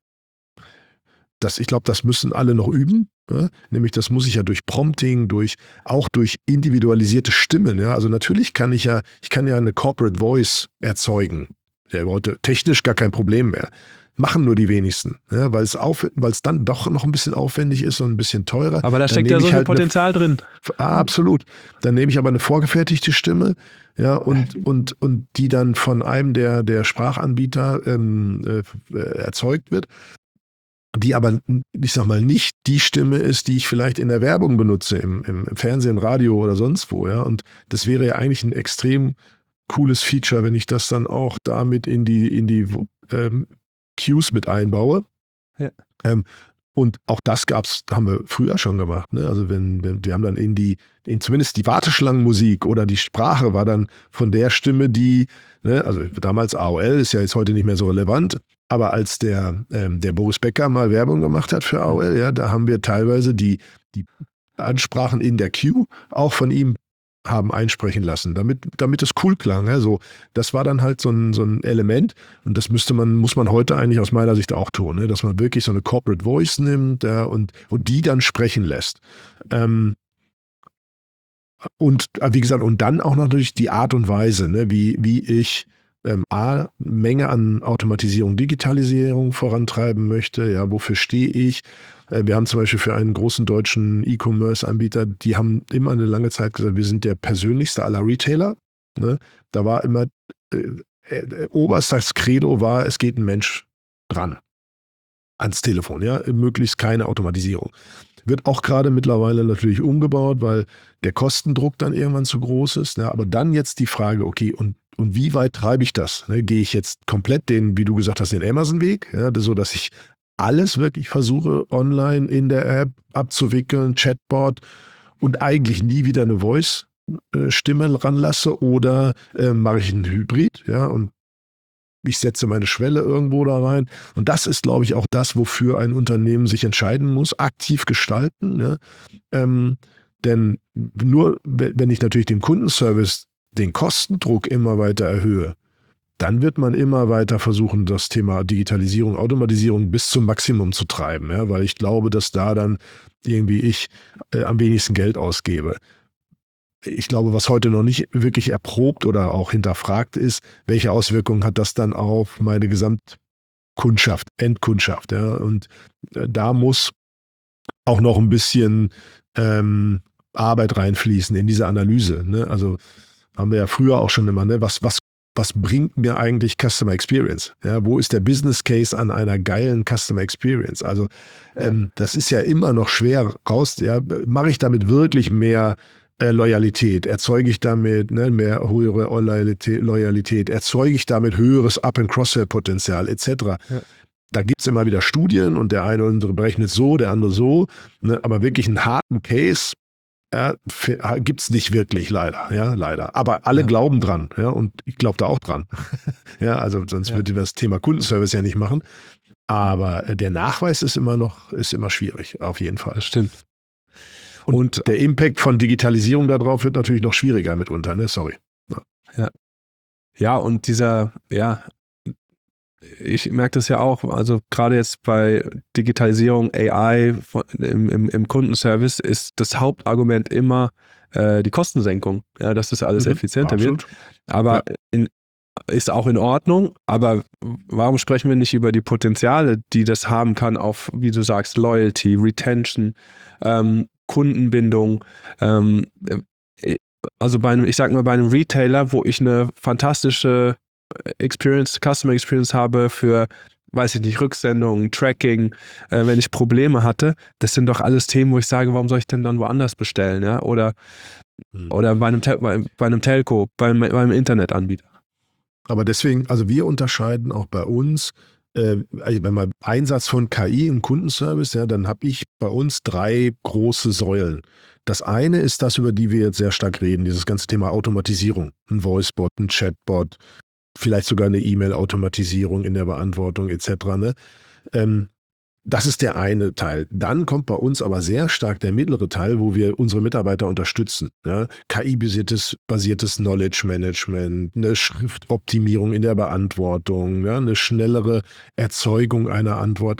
Speaker 1: ich glaube, das müssen alle noch üben. Ja? Nämlich, das muss ich ja durch Prompting, auch durch individualisierte Stimmen. Ja? Also natürlich kann ich kann ja eine Corporate Voice erzeugen. Ja, heute technisch gar kein Problem mehr. Machen nur die wenigsten, ja? Weil es dann doch noch ein bisschen aufwendig ist und ein bisschen teurer.
Speaker 2: Aber da steckt ja so viel Potenzial drin.
Speaker 1: Absolut. Dann nehme ich aber eine vorgefertigte Stimme, ja, und die dann von einem der Sprachanbieter erzeugt wird, die aber, ich sag mal, nicht die Stimme ist, die ich vielleicht in der Werbung benutze, im Fernsehen, Radio oder sonst wo, ja. Und das wäre ja eigentlich ein extrem cooles Feature, wenn ich das dann auch damit in die Cues mit einbaue.
Speaker 2: Ja.
Speaker 1: Und auch das haben wir früher schon gemacht. Ne? Also wir haben dann zumindest die Warteschlangenmusik oder die Sprache war dann von der Stimme, also damals AOL, ist ja jetzt heute nicht mehr so relevant, aber als der Boris Becker mal Werbung gemacht hat für AOL, ja, da haben wir teilweise die Ansprachen in der Queue auch von ihm haben einsprechen lassen, damit es cool klang. Also das war dann halt so ein Element und das muss man heute eigentlich aus meiner Sicht auch tun, ne? Dass man wirklich so eine Corporate Voice nimmt, ja, und die dann sprechen lässt. Und wie gesagt, und dann auch natürlich die Art und Weise, ne, wie ich Menge an Automatisierung, Digitalisierung vorantreiben möchte, ja, wofür stehe ich? Wir haben zum Beispiel für einen großen deutschen E-Commerce-Anbieter, die haben immer eine lange Zeit gesagt, wir sind der persönlichste aller Retailer. Ne? Da war immer, oberstes Credo war, es geht ein Mensch dran ans Telefon, ja, möglichst keine Automatisierung. Wird auch gerade mittlerweile natürlich umgebaut, weil der Kostendruck dann irgendwann zu groß ist. Ne? Aber dann jetzt die Frage, okay, und wie weit treibe ich das? Ne? Gehe ich jetzt komplett wie du gesagt hast, den Amazon-Weg, ja, so dass ich alles wirklich versuche, online in der App abzuwickeln, Chatbot und eigentlich nie wieder eine Voice-Stimme ranlasse oder mache ich einen Hybrid, ja, und ich setze meine Schwelle irgendwo da rein. Und das ist, glaube ich, auch das, wofür ein Unternehmen sich entscheiden muss, aktiv gestalten. Ne? Denn nur, wenn ich natürlich den Kundenservice, den Kostendruck immer weiter erhöhe, dann wird man immer weiter versuchen, das Thema Digitalisierung, Automatisierung bis zum Maximum zu treiben. Ja? Weil ich glaube, dass da dann irgendwie ich am wenigsten Geld ausgebe. Ich glaube, was heute noch nicht wirklich erprobt oder auch hinterfragt ist, welche Auswirkungen hat das dann auf meine Gesamtkundschaft, Endkundschaft. Ja? Und da muss auch noch ein bisschen Arbeit reinfließen in diese Analyse. Ne? Also haben wir ja früher auch schon immer, ne? Was bringt mir eigentlich Customer Experience? Ja, wo ist der Business Case an einer geilen Customer Experience? Also das ist ja immer noch schwer raus. Ja? Mache ich damit wirklich mehr Loyalität? Erzeuge ich damit mehr höhere Loyalität? Erzeuge ich damit höheres Up- and Cross-Sell-Potenzial etc.? Ja. Da gibt es immer wieder Studien und der eine oder andere berechnet so, der andere so. Ne? Aber wirklich einen harten Case gibt es nicht wirklich, leider. Ja, leider. Aber alle glauben dran, ja, und ich glaube da auch dran. Ja, also sonst würde das Thema Kundenservice ja nicht machen. Aber der Nachweis ist immer schwierig, auf jeden Fall.
Speaker 2: Das stimmt.
Speaker 1: Und der Impact von Digitalisierung darauf wird natürlich noch schwieriger mitunter, ne? Sorry.
Speaker 2: Ja, und ich merke das ja auch, also gerade jetzt bei Digitalisierung, AI im Kundenservice ist das Hauptargument immer die Kostensenkung, ja, dass das alles effizienter wird. Aber ist auch in Ordnung, aber warum sprechen wir nicht über die Potenziale, die das haben kann auf, wie du sagst, Loyalty, Retention, Kundenbindung, also bei einem Retailer, wo ich eine fantastische Customer Experience habe für, weiß ich nicht, Rücksendungen, Tracking, wenn ich Probleme hatte, das sind doch alles Themen, wo ich sage, warum soll ich denn dann woanders bestellen, ja? Oder bei einem Telco, beim Internetanbieter.
Speaker 1: Aber deswegen, also wir unterscheiden auch bei uns, wenn man Einsatz von KI im Kundenservice, ja, dann habe ich bei uns 3 große Säulen. Das eine ist das, über die wir jetzt sehr stark reden, dieses ganze Thema Automatisierung. Ein Voicebot, ein Chatbot, vielleicht sogar eine E-Mail-Automatisierung in der Beantwortung etc. Ne? Das ist der eine Teil. Dann kommt bei uns aber sehr stark der mittlere Teil, wo wir unsere Mitarbeiter unterstützen. Ja? KI-basiertes Knowledge Management, eine Schriftoptimierung in der Beantwortung, ja? Eine schnellere Erzeugung einer Antwort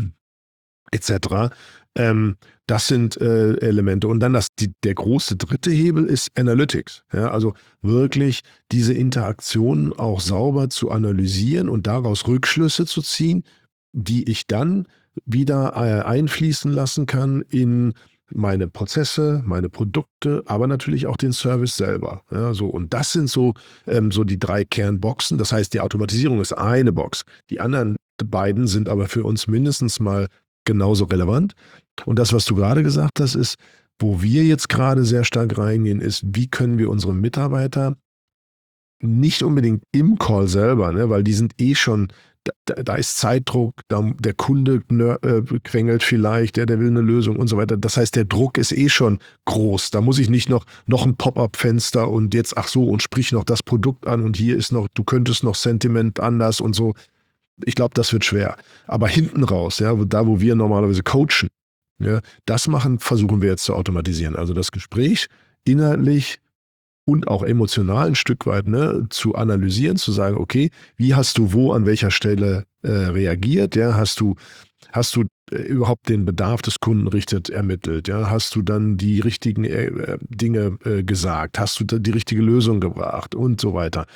Speaker 1: etc. Das sind Elemente. Und dann der große dritte Hebel ist Analytics. Ja? Also wirklich diese Interaktionen auch sauber zu analysieren und daraus Rückschlüsse zu ziehen, die ich dann wieder einfließen lassen kann in meine Prozesse, meine Produkte, aber natürlich auch den Service selber. Ja, so. Und das sind so die 3 Kernboxen. Das heißt, die Automatisierung ist eine Box. Die anderen beiden sind aber für uns mindestens mal genauso relevant. Und das, was du gerade gesagt hast, ist, wo wir jetzt gerade sehr stark reingehen, ist, wie können wir unsere Mitarbeiter nicht unbedingt im Call selber, ne, weil die sind schon, da ist Zeitdruck, der Kunde quengelt vielleicht, der will eine Lösung und so weiter. Das heißt, der Druck ist schon groß. Da muss ich nicht noch ein Pop-up-Fenster und jetzt, und sprich noch das Produkt an und hier ist noch, du könntest noch Sentiment anders und so. Ich glaube, das wird schwer. Aber hinten raus, ja, da wo wir normalerweise coachen, ja, versuchen wir jetzt zu automatisieren. Also das Gespräch inhaltlich und auch emotional ein Stück weit, ne, zu analysieren, zu sagen, okay, wie hast du wo an welcher Stelle reagiert? Ja, hast du überhaupt den Bedarf des Kunden richtig ermittelt? Ja, hast du dann die richtigen Dinge gesagt? Hast du die richtige Lösung gebracht und so weiter?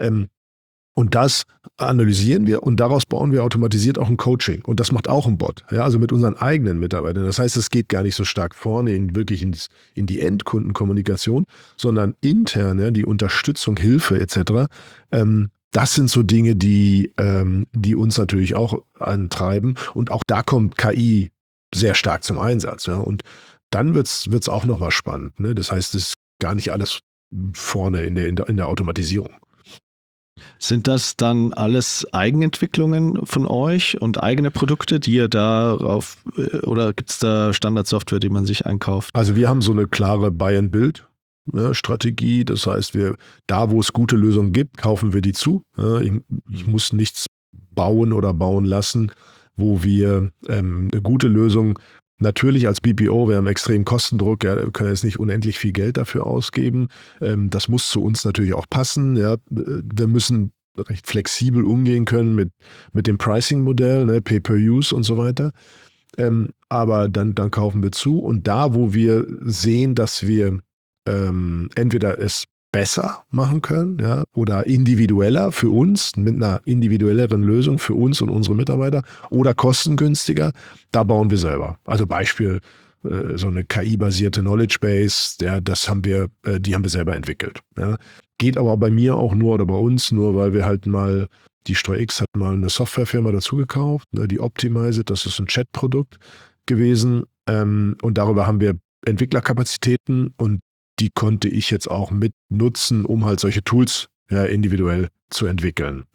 Speaker 1: Und das analysieren wir und daraus bauen wir automatisiert auch ein Coaching. Und das macht auch ein Bot, ja, also mit unseren eigenen Mitarbeitern. Das heißt, es geht gar nicht so stark vorne in die Endkundenkommunikation, sondern intern, ja, die Unterstützung, Hilfe etc. Das sind so Dinge, die uns natürlich auch antreiben. Und auch da kommt KI sehr stark zum Einsatz. Ja. Und dann wird's auch nochmal spannend. Ne? Das heißt, es ist gar nicht alles vorne in der Automatisierung.
Speaker 3: Sind das dann alles Eigenentwicklungen von euch und eigene Produkte, die ihr darauf, oder gibt es da Standardsoftware, die man sich einkauft?
Speaker 1: Also wir haben so eine klare Buy-and-Build-Strategie. Das heißt, da wo es gute Lösungen gibt, kaufen wir die zu. Ich muss nichts bauen oder bauen lassen, wo wir eine gute Lösung, natürlich als BPO, wir haben extremen Kostendruck, ja, wir können jetzt nicht unendlich viel Geld dafür ausgeben. Das muss zu uns natürlich auch passen. Ja. Wir müssen recht flexibel umgehen können mit dem Pricing-Modell, ne, Pay-per-Use und so weiter. Aber dann kaufen wir zu. Und da, wo wir sehen, dass wir entweder es besser machen können, ja, oder individueller für uns, mit einer individuelleren Lösung für uns und unsere Mitarbeiter oder kostengünstiger, da bauen wir selber. Also Beispiel, so eine KI-basierte Knowledge Base, die haben wir selber entwickelt. Ja. Geht aber bei mir auch nur oder bei uns nur, weil wir halt mal, die StreuX hat mal eine Softwarefirma dazu gekauft, ne, die Optimize, das ist ein Chat-Produkt gewesen, und darüber haben wir Entwicklerkapazitäten und die konnte ich jetzt auch mit nutzen, um halt solche Tools individuell zu entwickeln.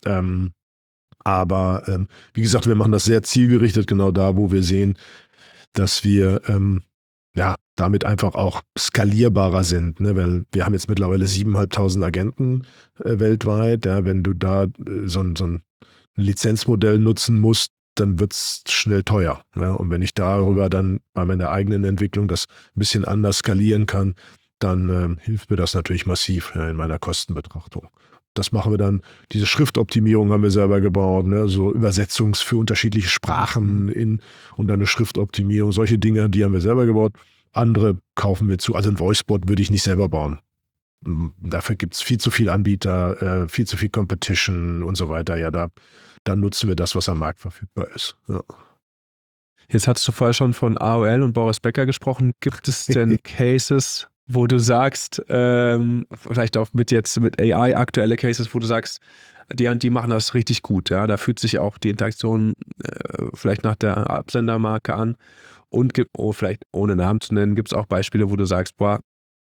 Speaker 1: Aber wie gesagt, wir machen das sehr zielgerichtet, genau da, wo wir sehen, dass wir damit einfach auch skalierbarer sind, ne? Weil wir haben jetzt mittlerweile 7.500 Agenten weltweit. Ja, wenn du da so ein Lizenzmodell nutzen musst, dann wird es schnell teuer. Ja? Und wenn ich darüber dann bei meiner eigenen Entwicklung das ein bisschen anders skalieren kann, dann hilft mir das natürlich massiv in meiner Kostenbetrachtung. Das machen wir dann, diese Schriftoptimierung haben wir selber gebaut, ne? So Übersetzungs für unterschiedliche Sprachen und dann eine Schriftoptimierung, solche Dinge, die haben wir selber gebaut. Andere kaufen wir zu. Also ein Voicebot würde ich nicht selber bauen. Dafür gibt es viel zu viele Anbieter, viel zu viel Competition und so weiter. Ja, dann nutzen wir das, was am Markt verfügbar ist. Ja.
Speaker 2: Jetzt hattest du vorher schon von AOL und Boris Becker gesprochen. Gibt es denn Cases, wo du sagst, vielleicht auch mit AI aktuelle Cases, wo du sagst, die machen das richtig gut, ja, da fühlt sich auch die Interaktion vielleicht nach der Absendermarke an und vielleicht ohne Namen zu nennen, gibt es auch Beispiele, wo du sagst, boah,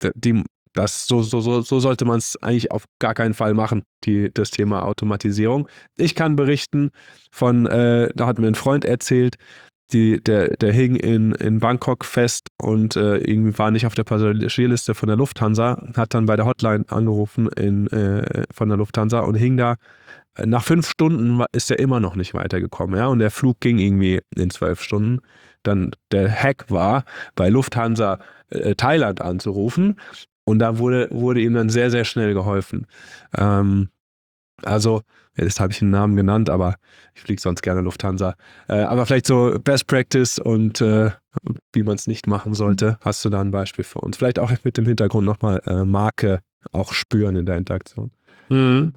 Speaker 2: so sollte man es eigentlich auf gar keinen Fall machen, das Thema Automatisierung. Ich kann berichten da hat mir ein Freund erzählt, der hing in Bangkok fest und irgendwie war nicht auf der Passagierliste von der Lufthansa, hat dann bei der Hotline angerufen von der Lufthansa und hing da nach 5 Stunden ist er immer noch nicht weitergekommen, ja, und der Flug ging irgendwie in 12 Stunden. Dann der Hack war, bei Lufthansa Thailand anzurufen, und da wurde ihm dann sehr, sehr schnell geholfen. Also, jetzt habe ich den Namen genannt, aber ich fliege sonst gerne Lufthansa. Aber vielleicht so Best Practice und wie man es nicht machen sollte, hast du da ein Beispiel für uns? Vielleicht auch mit dem Hintergrund nochmal Marke auch spüren in der Interaktion.
Speaker 1: Mhm.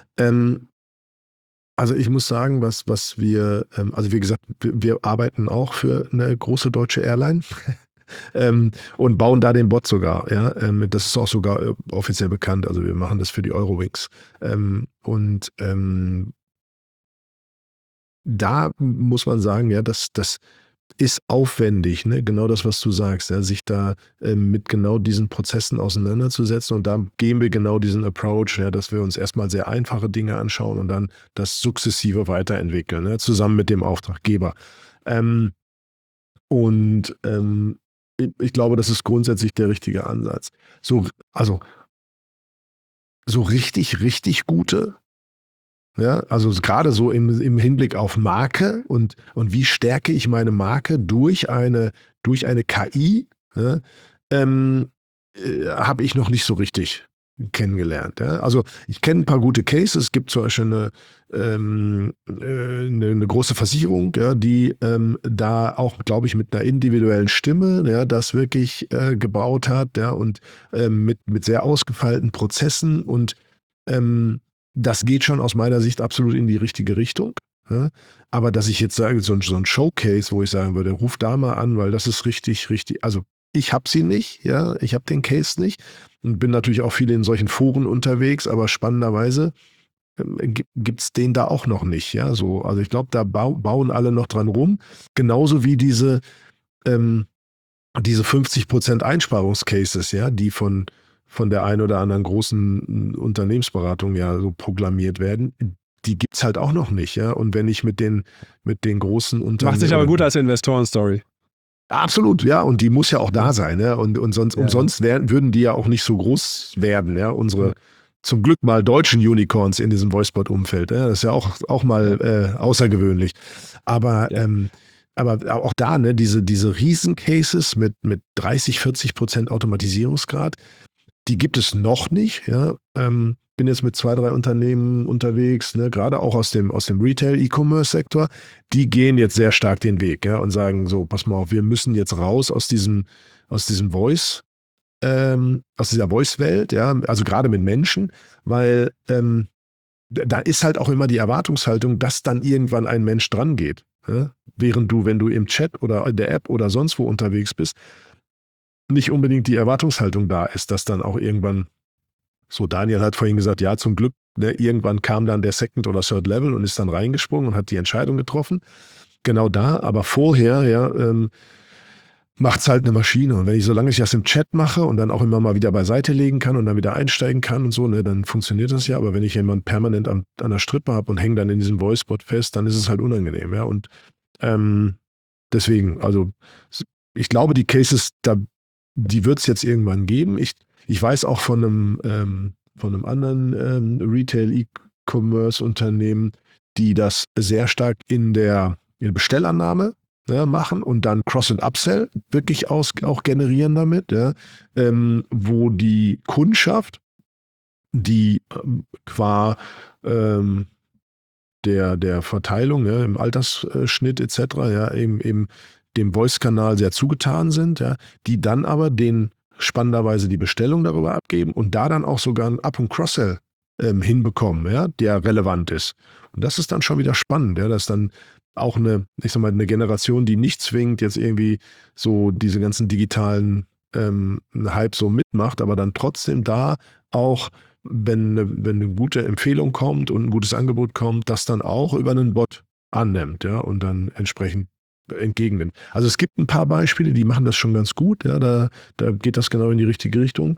Speaker 1: Also ich muss sagen, was wir, also wie gesagt, wir arbeiten auch für eine große deutsche Airline und bauen da den Bot sogar. Ja, das ist auch sogar offiziell bekannt. Also wir machen das für die Eurowings. Da muss man sagen, ja, das ist aufwendig, ne? Genau das, was du sagst, ja, sich da mit genau diesen Prozessen auseinanderzusetzen. Und da gehen wir genau diesen Approach, ja, dass wir uns erstmal sehr einfache Dinge anschauen und dann das sukzessive weiterentwickeln, ne? Zusammen mit dem Auftraggeber. Ich glaube, das ist grundsätzlich der richtige Ansatz. Also so richtig gute. Ja, also gerade so im Hinblick auf Marke und wie stärke ich meine Marke durch eine KI, ja, habe ich noch nicht so richtig kennengelernt. Ja. Also ich kenne ein paar gute Cases. Es gibt zum Beispiel eine große Versicherung, ja, die da auch, glaube ich, mit einer individuellen Stimme, ja, das wirklich gebaut hat, ja, und mit sehr ausgefeilten Prozessen und das geht schon aus meiner Sicht absolut in die richtige Richtung. Ja? Aber dass ich jetzt sage, so ein Showcase, wo ich sagen würde, ruf da mal an, weil das ist richtig, also ich habe sie nicht, ja, ich habe den Case nicht und bin natürlich auch viel in solchen Foren unterwegs, aber spannenderweise gibt es den da auch noch nicht, ja, so, also ich glaube, da bauen alle noch dran rum, genauso wie diese 50% Einsparungscases, ja, die von der einen oder anderen großen Unternehmensberatung ja so proklamiert werden, die gibt es halt auch noch nicht, ja. Und wenn ich mit den großen Unternehmen.
Speaker 2: Macht sich aber gut als Investoren-Story.
Speaker 1: Absolut, ja. Und die muss ja auch da sein, ja. Und sonst,
Speaker 2: Ja.
Speaker 1: umsonst würden die ja auch nicht so groß werden, ja. Unsere zum Glück mal deutschen Unicorns in diesem Voicebot-Umfeld. Ja. Das ist ja auch mal außergewöhnlich. Aber auch da, ne, diese Riesen-Cases mit 30-40% Automatisierungsgrad, die gibt es noch nicht. Ja. Bin jetzt mit 2, 3 Unternehmen unterwegs, ne, gerade auch aus dem Retail-E-Commerce-Sektor. Die gehen jetzt sehr stark den Weg, ja, und sagen so, pass mal auf, wir müssen jetzt raus aus diesem Voice, aus dieser Voice-Welt, ja, also gerade mit Menschen, weil da ist halt auch immer die Erwartungshaltung, dass dann irgendwann ein Mensch dran geht. Ja? Während wenn du im Chat oder in der App oder sonst wo unterwegs bist, nicht unbedingt die Erwartungshaltung da ist, dass dann auch irgendwann, so Daniel hat vorhin gesagt, ja, zum Glück, ne, irgendwann kam dann der Second oder Third Level und ist dann reingesprungen und hat die Entscheidung getroffen. Genau da, aber vorher, ja, macht es halt eine Maschine. Und solange ich das im Chat mache und dann auch immer mal wieder beiseite legen kann und dann wieder einsteigen kann und so, ne, dann funktioniert das ja. Aber wenn ich jemanden permanent an der Strippe habe und hänge dann in diesem Voicebot fest, dann ist es halt unangenehm, ja. Und deswegen, also ich glaube, die Cases, die wird es jetzt irgendwann geben. Ich weiß auch von einem anderen Retail-E-Commerce-Unternehmen, die das sehr stark in der Bestellannahme, ja, machen und dann Cross- und Upsell wirklich auch generieren damit, ja, wo die Kundschaft, die qua der Verteilung, ja, im Altersschnitt etc., ja, eben dem Voice-Kanal sehr zugetan sind, ja, die dann aber spannenderweise die Bestellung darüber abgeben und da dann auch sogar einen Up- und Cross-Sell hinbekommen, ja, der relevant ist. Und das ist dann schon wieder spannend, ja, dass dann auch eine Generation, die nicht zwingend jetzt irgendwie so diese ganzen digitalen Hype so mitmacht, aber dann trotzdem da auch, wenn eine gute Empfehlung kommt und ein gutes Angebot kommt, das dann auch über einen Bot annimmt, ja, und dann entsprechend entgegennimmt. Also es gibt ein paar Beispiele, die machen das schon ganz gut, ja, da geht das genau in die richtige Richtung.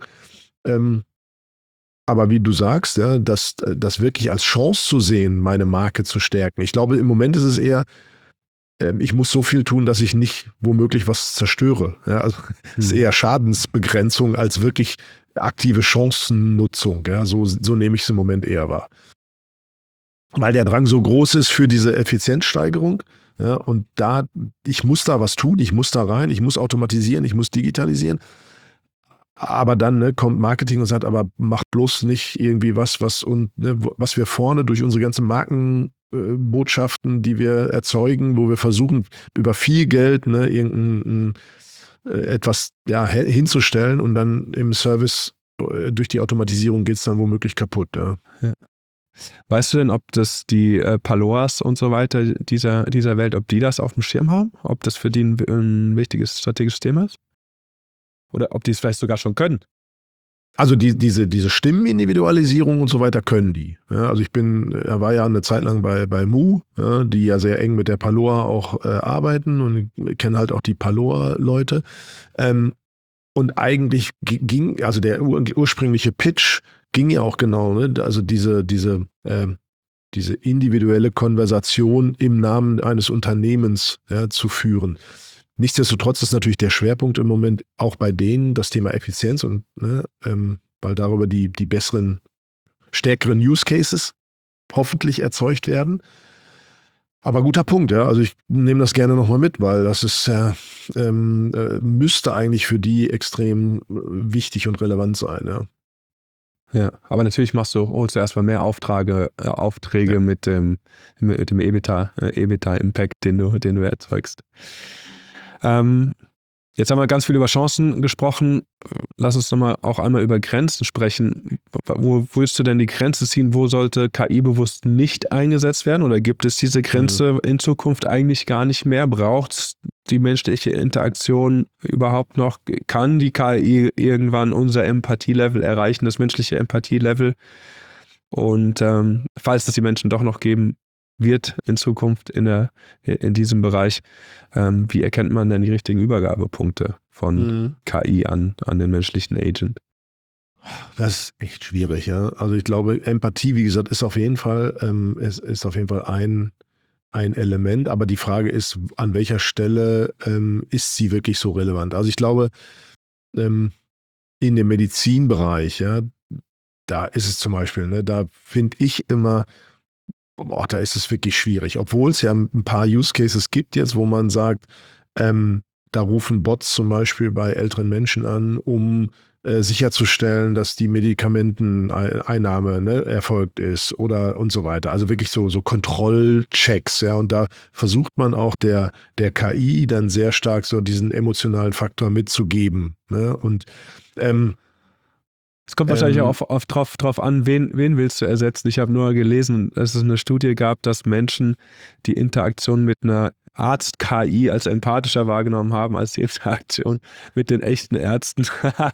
Speaker 1: Aber wie du sagst, ja, das wirklich als Chance zu sehen, meine Marke zu stärken. Ich glaube, im Moment ist es eher, ich muss so viel tun, dass ich nicht womöglich was zerstöre. Ja, also es ist eher Schadensbegrenzung als wirklich aktive Chancennutzung. Ja, so nehme ich es im Moment eher wahr. weil der Drang so groß ist für diese Effizienzsteigerung. Ja, und ich muss da was tun, ich muss da rein, ich muss automatisieren, ich muss digitalisieren. Aber dann kommt Marketing und sagt, aber mach bloß nicht irgendwie was wir vorne durch unsere ganzen Markenbotschaften, die wir erzeugen, wo wir versuchen, über viel Geld etwas hinzustellen und dann im Service durch die Automatisierung geht es dann womöglich kaputt. Ja.
Speaker 2: Ja. Weißt du denn, ob das die Paloas und so weiter dieser Welt, ob die das auf dem Schirm haben? Ob das für die ein wichtiges strategisches Thema ist? Oder ob die es vielleicht sogar schon können?
Speaker 1: Also diese Stimmenindividualisierung und so weiter können die. Ja, also er war ja eine Zeit lang bei Mu, ja, die ja sehr eng mit der Paloa auch arbeiten und ich kenne halt auch die Paloa-Leute. Und eigentlich also der ursprüngliche Pitch ging ja auch genau, also diese individuelle Konversation im Namen eines Unternehmens zu führen. Nichtsdestotrotz ist natürlich der Schwerpunkt im Moment auch bei denen das Thema Effizienz und weil darüber die besseren, stärkeren Use Cases hoffentlich erzeugt werden. Aber guter Punkt, ja. Also ich nehme das gerne nochmal mit, weil das ist müsste eigentlich für die extrem wichtig und relevant sein, ja.
Speaker 2: Ja, aber natürlich holst du erstmal mehr Aufträge
Speaker 1: Ja.
Speaker 2: mit dem EBITDA-Impact, den du erzeugst. Jetzt haben wir ganz viel über Chancen gesprochen. Lass uns nochmal auch einmal über Grenzen sprechen. Wo willst du denn die Grenze ziehen? Wo sollte KI bewusst nicht eingesetzt werden? Oder gibt es diese Grenze in Zukunft eigentlich gar nicht mehr? Braucht es die menschliche Interaktion überhaupt noch? Kann die KI irgendwann unser Empathielevel erreichen, das menschliche Empathielevel? Und falls das die Menschen doch noch geben wird in Zukunft in diesem Bereich, wie erkennt man denn die richtigen Übergabepunkte von KI an den menschlichen Agent?
Speaker 1: Das ist echt schwierig, ja. Also ich glaube, Empathie, wie gesagt, ist auf jeden Fall, ein Element, aber die Frage ist, an welcher Stelle ist sie wirklich so relevant? Also ich glaube, in dem Medizinbereich, ja, da ist es zum Beispiel, da finde ich immer, da ist es wirklich schwierig. Obwohl es ja ein paar Use Cases gibt jetzt, wo man sagt, da rufen Bots zum Beispiel bei älteren Menschen an, um sicherzustellen, dass die Medikamenteneinnahme erfolgt ist oder und so weiter. Also wirklich so Kontrollchecks, ja. Und da versucht man auch der KI dann sehr stark so diesen emotionalen Faktor mitzugeben. Ne? Und
Speaker 2: es kommt wahrscheinlich auch drauf an, wen willst du ersetzen. Ich habe nur gelesen, dass es eine Studie gab, dass Menschen die Interaktion mit einer Arzt-KI als empathischer wahrgenommen haben, als die Interaktion mit den echten Ärzten.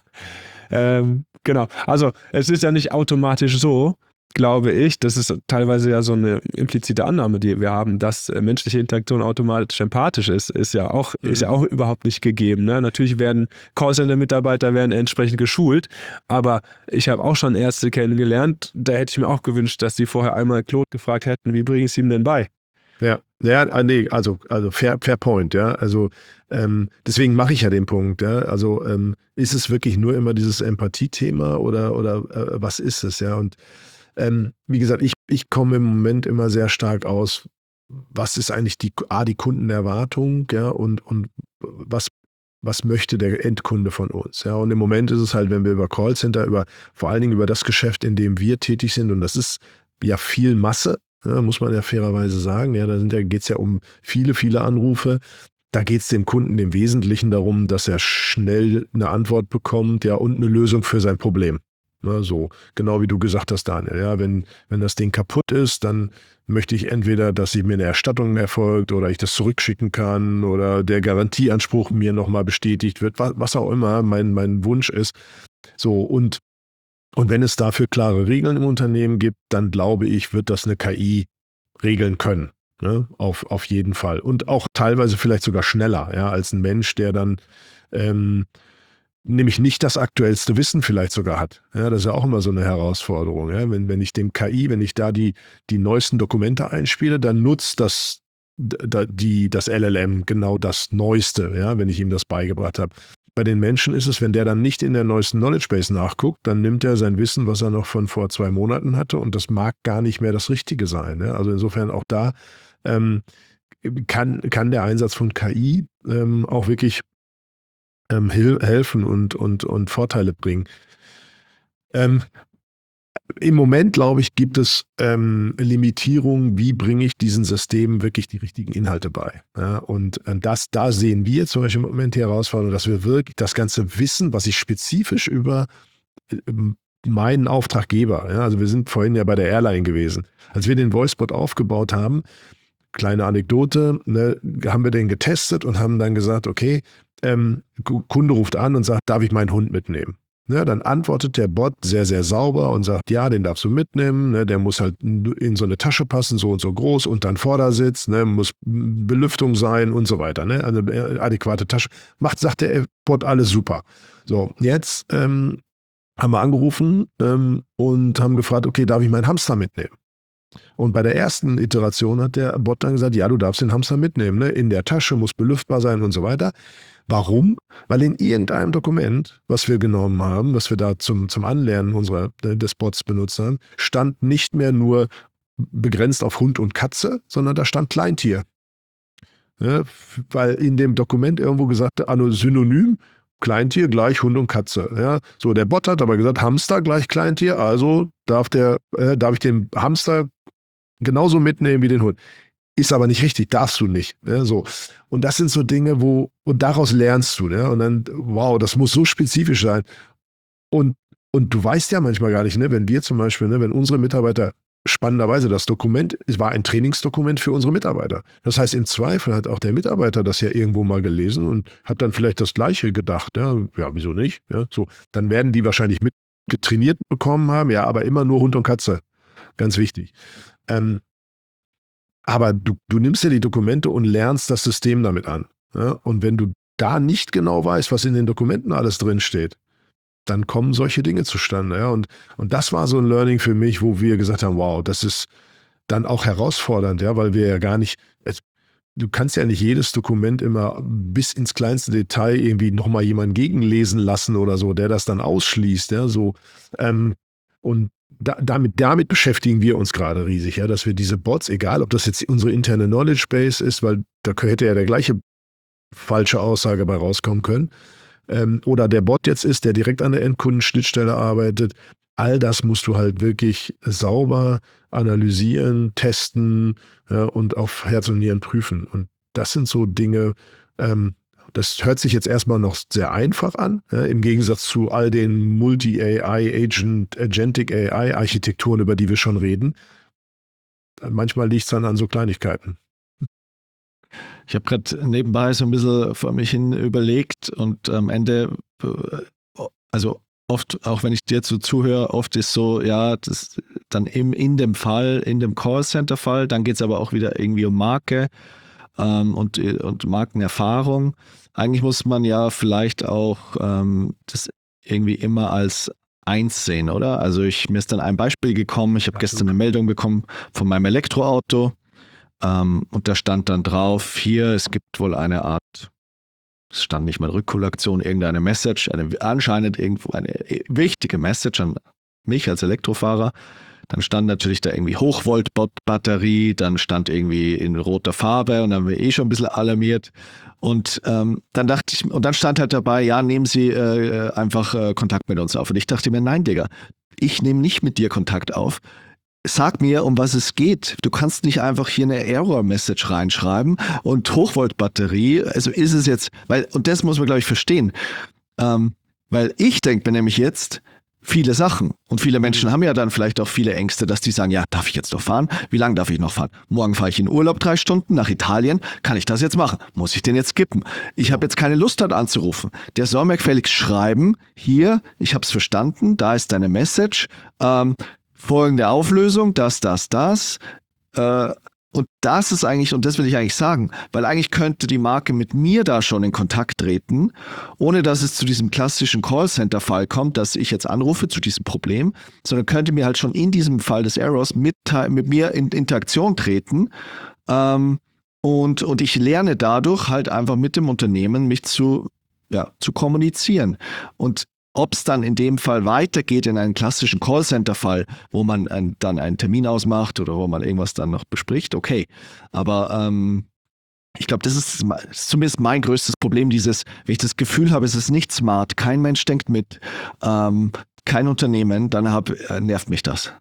Speaker 2: Genau. Also es ist ja nicht automatisch so, glaube ich, das ist teilweise ja so eine implizite Annahme, die wir haben, dass menschliche Interaktion automatisch empathisch ist ja auch überhaupt nicht gegeben. Ne? Natürlich werden Callcenter-Mitarbeiter entsprechend geschult, aber ich habe auch schon Ärzte kennengelernt, da hätte ich mir auch gewünscht, dass sie vorher einmal Claude gefragt hätten, wie bringe ich es ihm denn bei?
Speaker 1: Ja, nee, also fair point, ja. Also deswegen mache ich ja den Punkt, ja. Also ist es wirklich nur immer dieses Empathie-Thema oder was ist es, ja? Und wie gesagt, ich komme im Moment immer sehr stark aus, was ist eigentlich die Kundenerwartung, ja, und was möchte der Endkunde von uns, ja. Und im Moment ist es halt, wenn wir über Callcenter, vor allen Dingen über das Geschäft, in dem wir tätig sind, und das ist ja viel Masse, ja, muss man ja fairerweise sagen, ja, geht es ja um viele, viele Anrufe. Da geht es dem Kunden im Wesentlichen darum, dass er schnell eine Antwort bekommt, ja, und eine Lösung für sein Problem. Na, so, genau wie du gesagt hast, Daniel. Ja, wenn das Ding kaputt ist, dann möchte ich entweder, dass mir eine Erstattung erfolgt oder ich das zurückschicken kann oder der Garantieanspruch mir nochmal bestätigt wird, was auch immer mein Wunsch ist. So, und wenn es dafür klare Regeln im Unternehmen gibt, dann glaube ich, wird das eine KI regeln können. Ne? Auf jeden Fall. Und auch teilweise vielleicht sogar schneller, ja, als ein Mensch, der dann nämlich nicht das aktuellste Wissen vielleicht sogar hat. Ja, das ist ja auch immer so eine Herausforderung. Ja? Wenn ich da die neuesten Dokumente einspiele, dann nutzt das LLM genau das Neueste, ja, wenn ich ihm das beigebracht habe. Bei den Menschen ist es, wenn der dann nicht in der neuesten Knowledge Base nachguckt, dann nimmt er sein Wissen, was er noch von vor 2 Monaten hatte, und das mag gar nicht mehr das Richtige sein. Ne? Also insofern auch da kann der Einsatz von KI auch wirklich helfen und Vorteile bringen. Im Moment, glaube ich, gibt es Limitierungen, wie bringe ich diesen Systemen wirklich die richtigen Inhalte bei. Ja? Und da sehen wir zum Beispiel im Moment die Herausforderung, dass wir wirklich das ganze Wissen, was ich spezifisch über meinen Auftraggeber, ja, also wir sind vorhin ja bei der Airline gewesen, als wir den VoiceBot aufgebaut haben, kleine Anekdote, ne, haben wir den getestet und haben dann gesagt, okay, Kunde ruft an und sagt, darf ich meinen Hund mitnehmen? Ne, dann antwortet der Bot sehr, sehr sauber und sagt, ja, den darfst du mitnehmen, ne, der muss halt in so eine Tasche passen, so und so groß, und dann Vordersitz, ne, muss Belüftung sein und so weiter, ne, also eine adäquate Tasche. Sagt der Bot alles super. So, jetzt haben wir angerufen und haben gefragt, okay, darf ich meinen Hamster mitnehmen? Und bei der ersten Iteration hat der Bot dann gesagt, ja, du darfst den Hamster mitnehmen, ne? In der Tasche, muss belüftbar sein und so weiter. Warum? Weil in irgendeinem Dokument, was wir genommen haben, was wir da zum Anlernen des Bots benutzt haben, stand nicht mehr nur begrenzt auf Hund und Katze, sondern da stand Kleintier. Ja, weil in dem Dokument irgendwo gesagt, Synonym, Kleintier gleich Hund und Katze. Ja, so, der Bot hat aber gesagt, Hamster gleich Kleintier, also darf ich den Hamster genauso mitnehmen wie den Hund. Ist aber nicht richtig, darfst du nicht. Ja, so. Und das sind so Dinge, und daraus lernst du. Ja, und dann, wow, das muss so spezifisch sein. Und du weißt ja manchmal gar nicht, ne, wenn wir zum Beispiel, ne, wenn unsere Mitarbeiter, spannenderweise, das Dokument, es war ein Trainingsdokument für unsere Mitarbeiter. Das heißt, im Zweifel hat auch der Mitarbeiter das ja irgendwo mal gelesen und hat dann vielleicht das Gleiche gedacht. Ja, wieso nicht? Ja, so. Dann werden die wahrscheinlich mitgetrainiert bekommen haben, ja, aber immer nur Hund und Katze. Ganz wichtig. Aber du nimmst ja die Dokumente und lernst das System damit an. Ja? Und wenn du da nicht genau weißt, was in den Dokumenten alles drin steht, dann kommen solche Dinge zustande. Ja? Und das war so ein Learning für mich, wo wir gesagt haben, wow, das ist dann auch herausfordernd, ja, weil wir ja gar nicht, du kannst ja nicht jedes Dokument immer bis ins kleinste Detail irgendwie nochmal jemanden gegenlesen lassen oder so, der das dann ausschließt. Ja? So, und damit beschäftigen wir uns gerade riesig, ja, dass wir diese Bots, egal ob das jetzt unsere interne Knowledge Base ist, weil da hätte ja der gleiche falsche Aussage bei rauskommen können, oder der Bot jetzt ist, der direkt an der Endkundenschnittstelle arbeitet, all das musst du halt wirklich sauber analysieren, testen, ja, und auf Herz und Nieren prüfen. Und das sind so Dinge, das hört sich jetzt erstmal noch sehr einfach an, ja, im Gegensatz zu all den Multi-AI, Agentic AI-Architekturen, über die wir schon reden. Manchmal liegt es dann an so Kleinigkeiten.
Speaker 3: Ich habe gerade nebenbei so ein bisschen vor mich hin überlegt und am Ende, also oft, auch wenn ich dir zuhöre, oft ist so, ja, das dann in dem Callcenter-Fall, dann geht es aber auch wieder irgendwie um Marke und Markenerfahrung. Eigentlich muss man ja vielleicht auch das irgendwie immer als eins sehen, oder? Also mir ist dann ein Beispiel gekommen, ich habe gestern eine Meldung bekommen von meinem Elektroauto und da stand dann drauf, hier, es gibt wohl eine Art, es stand nicht mal Rückkollektion, irgendeine Message, anscheinend irgendwo eine wichtige Message an mich als Elektrofahrer. Dann stand natürlich da irgendwie Hochvolt-Batterie, dann stand irgendwie in roter Farbe und dann haben wir schon ein bisschen alarmiert. Und dann dachte ich, und dann stand halt dabei, ja, nehmen Sie einfach Kontakt mit uns auf. Und ich dachte mir, nein, Digga, ich nehme nicht mit dir Kontakt auf. Sag mir, um was es geht. Du kannst nicht einfach hier eine Error-Message reinschreiben und Hochvolt-Batterie, also ist es jetzt, und das muss man, glaube ich, verstehen. Weil ich denke mir nämlich jetzt, viele Sachen. Und viele Menschen haben ja dann vielleicht auch viele Ängste, dass die sagen, ja, darf ich jetzt noch fahren? Wie lange darf ich noch fahren? Morgen fahre ich in Urlaub 3 Stunden nach Italien. Kann ich das jetzt machen? Muss ich den jetzt skippen? Ich habe jetzt keine Lust, dort anzurufen. Der soll mir gefälligst schreiben, hier, ich habe es verstanden, da ist deine Message, folgende Auflösung, das. Und das ist eigentlich, und das will ich eigentlich sagen, weil eigentlich könnte die Marke mit mir da schon in Kontakt treten, ohne dass es zu diesem klassischen Callcenter-Fall kommt, dass ich jetzt anrufe zu diesem Problem, sondern könnte mir halt schon in diesem Fall des Errors mit mir in Interaktion treten. Und ich lerne dadurch halt einfach mit dem Unternehmen mich zu zu kommunizieren. Und ob es dann in dem Fall weitergeht in einen klassischen Callcenter-Fall, wo man dann einen Termin ausmacht oder wo man irgendwas dann noch bespricht, okay. Aber ich glaube, das ist zumindest mein größtes Problem, wenn ich das Gefühl habe, es ist nicht smart, kein Mensch denkt mit, kein Unternehmen, dann nervt mich das.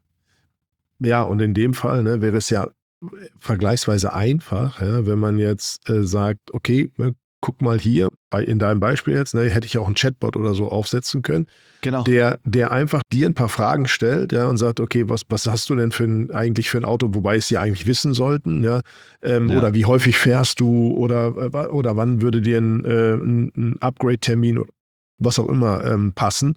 Speaker 1: Ja, und in dem Fall wäre es ja vergleichsweise einfach, wenn man jetzt sagt, okay, guck mal hier, in deinem Beispiel jetzt, hätte ich auch einen Chatbot oder so aufsetzen können,
Speaker 3: genau.
Speaker 1: der einfach dir ein paar Fragen stellt, und sagt, okay, was hast du denn eigentlich für ein Auto, wobei es sie eigentlich wissen sollten, oder wie häufig fährst du oder wann würde dir ein Upgrade-Termin oder was auch immer passen,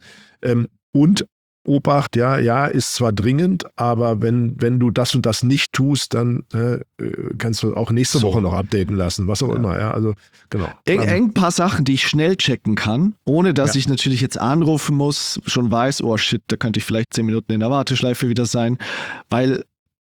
Speaker 1: und Obacht, ist zwar dringend, aber wenn du das und das nicht tust, dann kannst du auch nächste Woche noch updaten lassen, was auch immer. Also genau.
Speaker 3: Ein paar Sachen, die ich schnell checken kann, ohne dass ich natürlich jetzt anrufen muss, schon weiß, oh shit, da könnte ich vielleicht 10 Minuten in der Warteschleife wieder sein, weil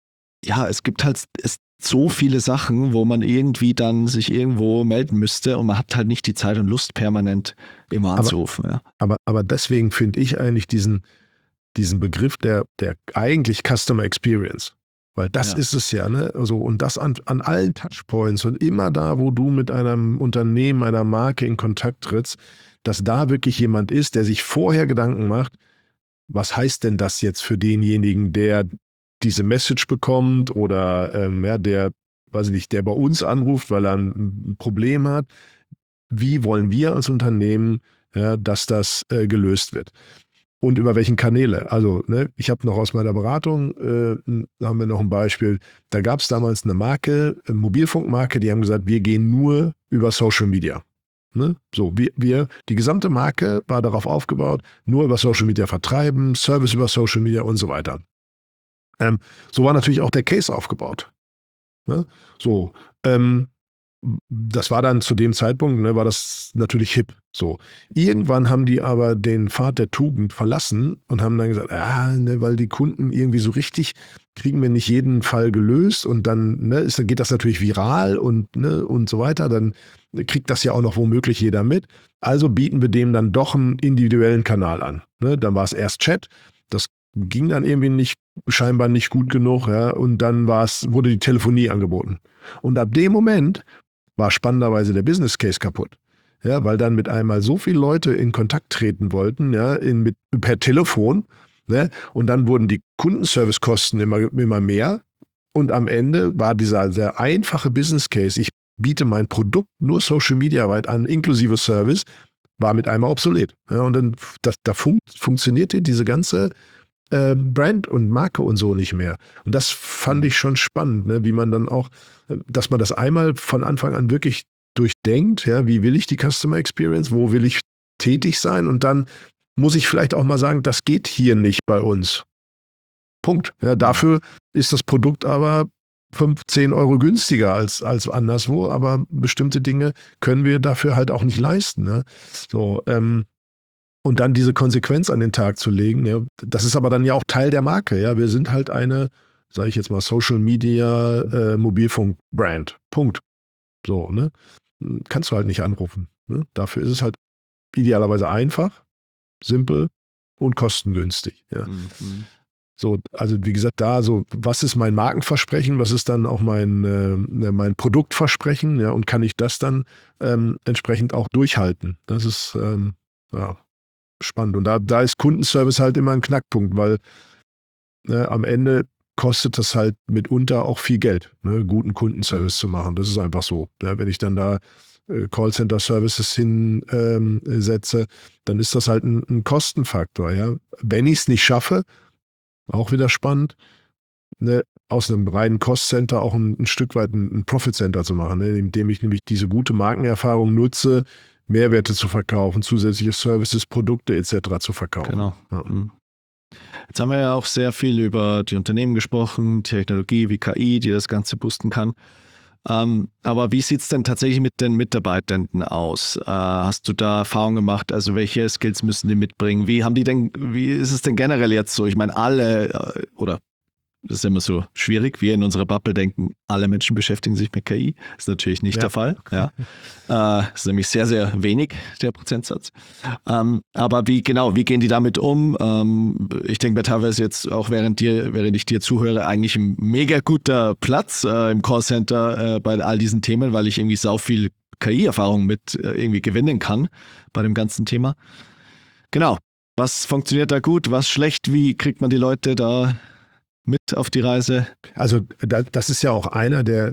Speaker 3: es gibt halt so viele Sachen, wo man irgendwie dann sich irgendwo melden müsste und man hat halt nicht die Zeit und Lust, permanent immer anzurufen.
Speaker 1: Aber deswegen finde ich eigentlich diesen Begriff der eigentlich Customer Experience, weil das ist es ja, also, und das an allen Touchpoints und immer da, wo du mit einem Unternehmen, einer Marke in Kontakt trittst, dass da wirklich jemand ist, der sich vorher Gedanken macht, was heißt denn das jetzt für denjenigen, der diese Message bekommt oder der bei uns anruft, weil er ein Problem hat. Wie wollen wir als Unternehmen, dass das gelöst wird? Und über welchen Kanäle? Also, ich habe noch aus meiner Beratung, da haben wir noch ein Beispiel, da gab es damals eine Marke, eine Mobilfunkmarke, die haben gesagt, wir gehen nur über Social Media. So, die gesamte Marke war darauf aufgebaut, nur über Social Media vertreiben, Service über Social Media und so weiter. So war natürlich auch der Case aufgebaut. So, das war dann zu dem Zeitpunkt, war das natürlich hip. So. Irgendwann haben die aber den Pfad der Tugend verlassen und haben dann gesagt, weil die Kunden irgendwie so richtig kriegen wir nicht jeden Fall gelöst und dann geht das natürlich viral und so weiter, dann kriegt das ja auch noch womöglich jeder mit. Also bieten wir dem dann doch einen individuellen Kanal an. Dann war es erst Chat, das ging dann irgendwie scheinbar nicht gut genug, und dann wurde die Telefonie angeboten. Und ab dem Moment war spannenderweise der Business Case kaputt. Weil dann mit einmal so viele Leute in Kontakt treten wollten, per Telefon, und dann wurden die Kundenservicekosten immer mehr. Und am Ende war dieser sehr einfache Business Case, ich biete mein Produkt nur Social Media weit an, inklusive Service, war mit einmal obsolet. Und dann funktionierte diese ganze Brand und Marke und so nicht mehr. Und das fand ich schon spannend, wie man dann auch, dass man das einmal von Anfang an wirklich durchdenkt, wie will ich die Customer Experience, wo will ich tätig sein, und dann muss ich vielleicht auch mal sagen, das geht hier nicht bei uns. Punkt. Dafür ist das Produkt aber 5-10 Euro günstiger als anderswo, aber bestimmte Dinge können wir dafür halt auch nicht leisten. So, und dann diese Konsequenz an den Tag zu legen, das ist aber dann ja auch Teil der Marke. Wir sind halt eine, sage ich jetzt mal, Social Media Mobilfunk-Brand. Punkt. So, kannst du halt nicht anrufen. Dafür ist es halt idealerweise einfach, simpel und kostengünstig. So, also wie gesagt, was ist mein Markenversprechen, was ist dann auch mein Produktversprechen, und kann ich das dann entsprechend auch durchhalten? Das ist spannend. Und da ist Kundenservice halt immer ein Knackpunkt, weil am Ende kostet das halt mitunter auch viel Geld, guten Kundenservice zu machen. Das ist einfach so. Wenn ich dann da Callcenter-Services hinsetze, dann ist das halt ein Kostenfaktor. Wenn ich es nicht schaffe, auch wieder spannend, aus einem reinen Cost-Center auch ein Stück weit ein Profit-Center zu machen, indem ich nämlich diese gute Markenerfahrung nutze, Mehrwerte zu verkaufen, zusätzliche Services, Produkte etc. zu verkaufen.
Speaker 3: Genau. Ja. Jetzt haben wir ja auch sehr viel über die Unternehmen gesprochen, Technologie wie KI, die das Ganze boosten kann. Aber wie sieht es denn tatsächlich mit den Mitarbeitenden aus? Hast du da Erfahrungen gemacht? Also welche Skills müssen die mitbringen? Wie ist es denn generell jetzt so? Ich meine, alle oder Das ist immer so schwierig. Wir in unserer Bubble denken, alle Menschen beschäftigen sich mit KI. Das ist natürlich nicht der Fall. Ja. Das ist nämlich sehr, sehr wenig, der Prozentsatz. Aber wie gehen die damit um? Ich denke mir teilweise jetzt auch während ich dir zuhöre, eigentlich ein mega guter Platz im Callcenter bei all diesen Themen, weil ich irgendwie sau viel KI-Erfahrung mit irgendwie gewinnen kann bei dem ganzen Thema. Genau. Was funktioniert da gut, was schlecht? Wie kriegt man die Leute da mit auf die Reise?
Speaker 1: Also das ist ja auch einer der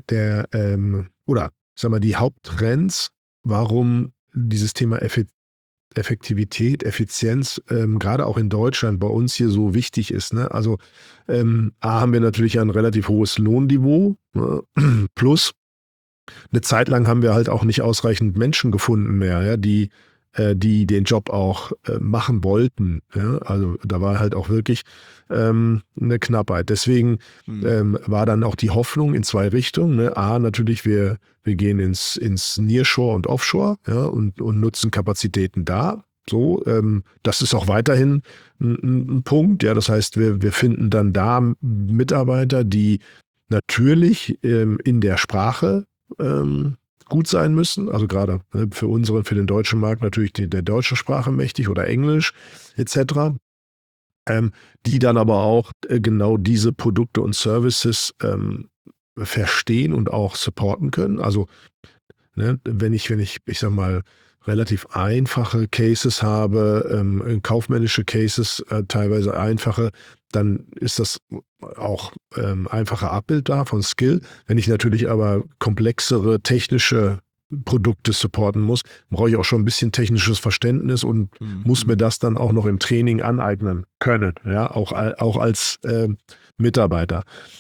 Speaker 1: die Haupttrends, warum dieses Thema Effektivität, Effizienz gerade auch in Deutschland bei uns hier so wichtig ist. Ne? Also haben wir natürlich ein relativ hohes Lohnniveau, ne? Plus eine Zeit lang haben wir halt auch nicht ausreichend Menschen gefunden mehr, ja, die den Job auch machen wollten. Ja? Also da war halt auch wirklich eine Knappheit. Deswegen war dann auch die Hoffnung in zwei Richtungen. Ne? A, natürlich, wir gehen ins Nearshore und Offshore, ja, und nutzen Kapazitäten da. So, das ist auch weiterhin ein Punkt. Ja, das heißt, wir finden dann da Mitarbeiter, die natürlich in der Sprache gut sein müssen, also gerade für den deutschen Markt natürlich der deutschen Sprache mächtig oder Englisch etc., die dann aber auch genau diese Produkte und Services verstehen und auch supporten können. Also ne, wenn ich sag mal, relativ einfache Cases habe, kaufmännische Cases, teilweise einfache, dann ist das auch einfacher Abbild da von Skill. Wenn ich natürlich aber komplexere technische Produkte supporten muss, brauche ich auch schon ein bisschen technisches Verständnis und muss mir das dann auch noch im Training aneignen können, ja, auch als Mitarbeiter.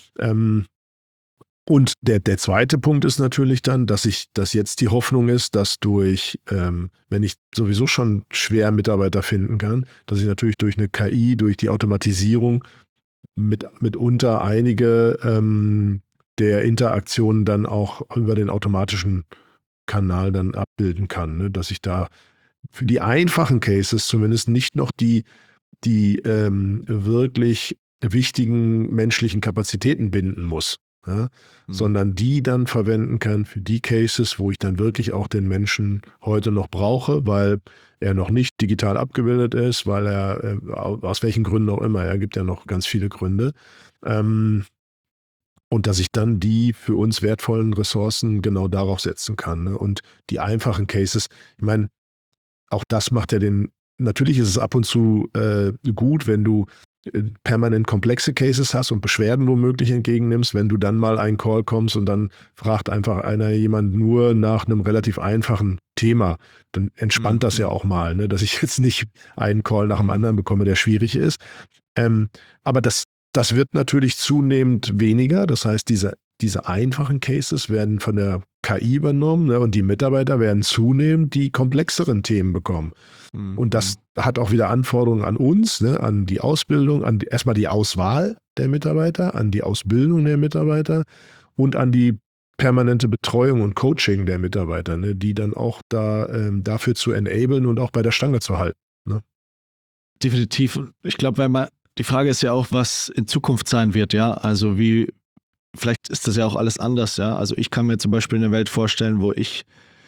Speaker 1: Und der zweite Punkt ist natürlich dann, dass jetzt die Hoffnung ist, dass wenn ich sowieso schon schwer Mitarbeiter finden kann, dass ich natürlich durch eine KI, durch die Automatisierung mitunter einige der Interaktionen dann auch über den automatischen Kanal dann abbilden kann, ne? Dass ich da für die einfachen Cases zumindest nicht noch die wirklich wichtigen menschlichen Kapazitäten binden muss. Ja, sondern die dann verwenden kann für die Cases, wo ich dann wirklich auch den Menschen heute noch brauche, weil er noch nicht digital abgebildet ist, weil er, aus welchen Gründen auch immer, er gibt ja noch ganz viele Gründe, und dass ich dann die für uns wertvollen Ressourcen genau darauf setzen kann. Ne? Und die einfachen Cases, ich meine, auch das macht ja natürlich ist es ab und zu gut, wenn du permanent komplexe Cases hast und Beschwerden womöglich entgegennimmst, wenn du dann mal einen Call kommst und dann fragt einfach jemand nur nach einem relativ einfachen Thema, dann entspannt das ja auch mal, ne? Dass ich jetzt nicht einen Call nach dem anderen bekomme, der schwierig ist. Aber das wird natürlich zunehmend weniger. Das heißt, diese einfachen Cases werden von der KI übernommen, ne? Und die Mitarbeiter werden zunehmend die komplexeren Themen bekommen. Und das hat auch wieder Anforderungen an uns, ne? An die Ausbildung, erstmal die Auswahl der Mitarbeiter, an die Ausbildung der Mitarbeiter und an die permanente Betreuung und Coaching der Mitarbeiter, ne? Die dann auch dafür zu enablen und auch bei der Stange zu halten. Ne?
Speaker 3: Definitiv. Ich glaube, die Frage ist ja auch, was in Zukunft sein wird, ja. Also vielleicht ist das ja auch alles anders, ja. Also ich kann mir zum Beispiel eine Welt vorstellen, wo ich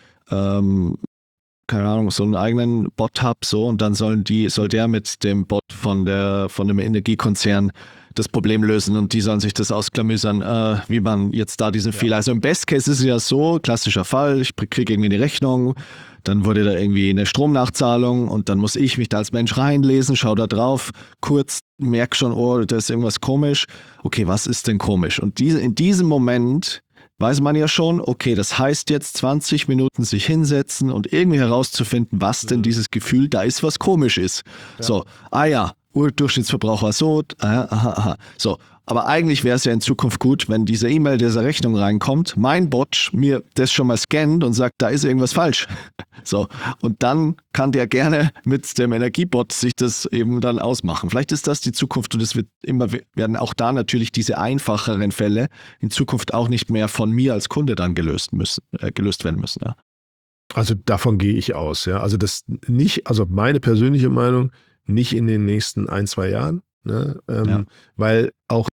Speaker 3: keine Ahnung, so einen eigenen Bot habe, so, und dann soll der mit dem Bot von dem Energiekonzern das Problem lösen und die sollen sich das ausklamüsern, wie man jetzt da diesen Fehler. Also im Best Case ist es ja so, klassischer Fall, ich kriege irgendwie eine Rechnung, dann wurde da irgendwie eine Stromnachzahlung und dann muss ich mich da als Mensch reinlesen, schau da drauf, kurz merke schon, oh, da ist irgendwas komisch. Okay, was ist denn komisch? Und in diesem Moment weiß man ja schon, okay, das heißt jetzt 20 Minuten sich hinsetzen und irgendwie herauszufinden, was denn dieses Gefühl, da ist was komisch ist. Ja. So, Durchschnittsverbraucher so, aha. So, aber eigentlich wäre es ja in Zukunft gut, wenn diese E-Mail dieser Rechnung reinkommt, mein Bot mir das schon mal scannt und sagt, da ist irgendwas falsch. So, und dann kann der gerne mit dem Energiebot sich das eben dann ausmachen. Vielleicht ist das die Zukunft und es werden auch da natürlich diese einfacheren Fälle in Zukunft auch nicht mehr von mir als Kunde dann gelöst werden müssen. Ja.
Speaker 1: Also davon gehe ich aus, ja. Also meine persönliche Meinung, nicht in den nächsten 1-2 Jahren, ne? Weil auch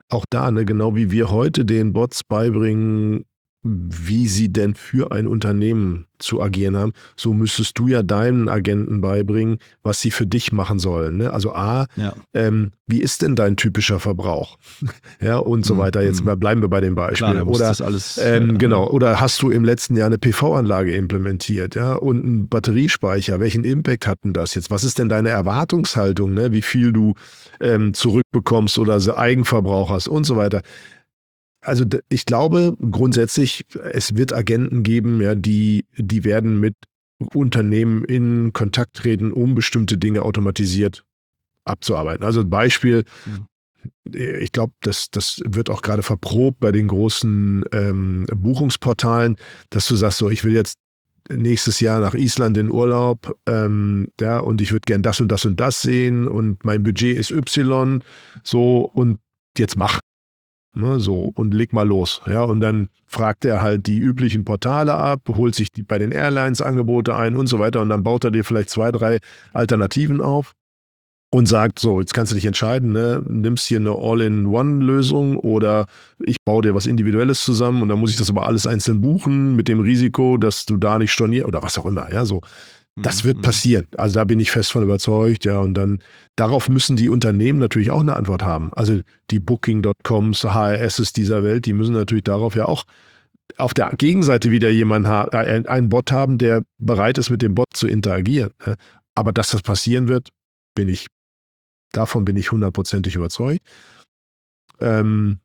Speaker 1: auch da, ne, genau wie wir heute den Bots beibringen, wie sie denn für ein Unternehmen zu agieren haben, so müsstest du ja deinen Agenten beibringen, was sie für dich machen sollen. Ne? Also wie ist denn dein typischer Verbrauch? Ja, und so weiter. Jetzt bleiben wir bei dem Beispiel.
Speaker 3: Klar,
Speaker 1: oder
Speaker 3: das alles,
Speaker 1: genau. Oder hast du im letzten Jahr eine PV-Anlage implementiert, ja, und einen Batteriespeicher? Welchen Impact hat denn das jetzt? Was ist denn deine Erwartungshaltung, ne? Wie viel du zurückbekommst oder so Eigenverbrauch hast und so weiter? Also ich glaube grundsätzlich, es wird Agenten geben, ja, die werden mit Unternehmen in Kontakt treten, um bestimmte Dinge automatisiert abzuarbeiten. Also ein Beispiel, ich glaube, das wird auch gerade verprobt bei den großen Buchungsportalen, dass du sagst, so, ich will jetzt nächstes Jahr nach Island in Urlaub, ja, und ich würde gern das und das und das sehen und mein Budget ist Y, so, und jetzt mach. Ne, so, und leg mal los. Ja, und dann fragt er halt die üblichen Portale ab, holt sich bei den Airlines Angebote ein und so weiter, und dann baut er dir vielleicht 2, 3 Alternativen auf und sagt, so, jetzt kannst du dich entscheiden, ne, nimmst hier eine All-in-One-Lösung oder ich baue dir was Individuelles zusammen und dann muss ich das aber alles einzeln buchen mit dem Risiko, dass du da nicht stornierst oder was auch immer. Ja, so. Das wird passieren. Also da bin ich fest von überzeugt, ja. Und dann darauf müssen die Unternehmen natürlich auch eine Antwort haben. Also die Booking.coms, HRSs dieser Welt, die müssen natürlich darauf ja auch auf der Gegenseite wieder einen Bot haben, der bereit ist, mit dem Bot zu interagieren. Aber dass das passieren wird, davon bin ich 100%ig überzeugt. In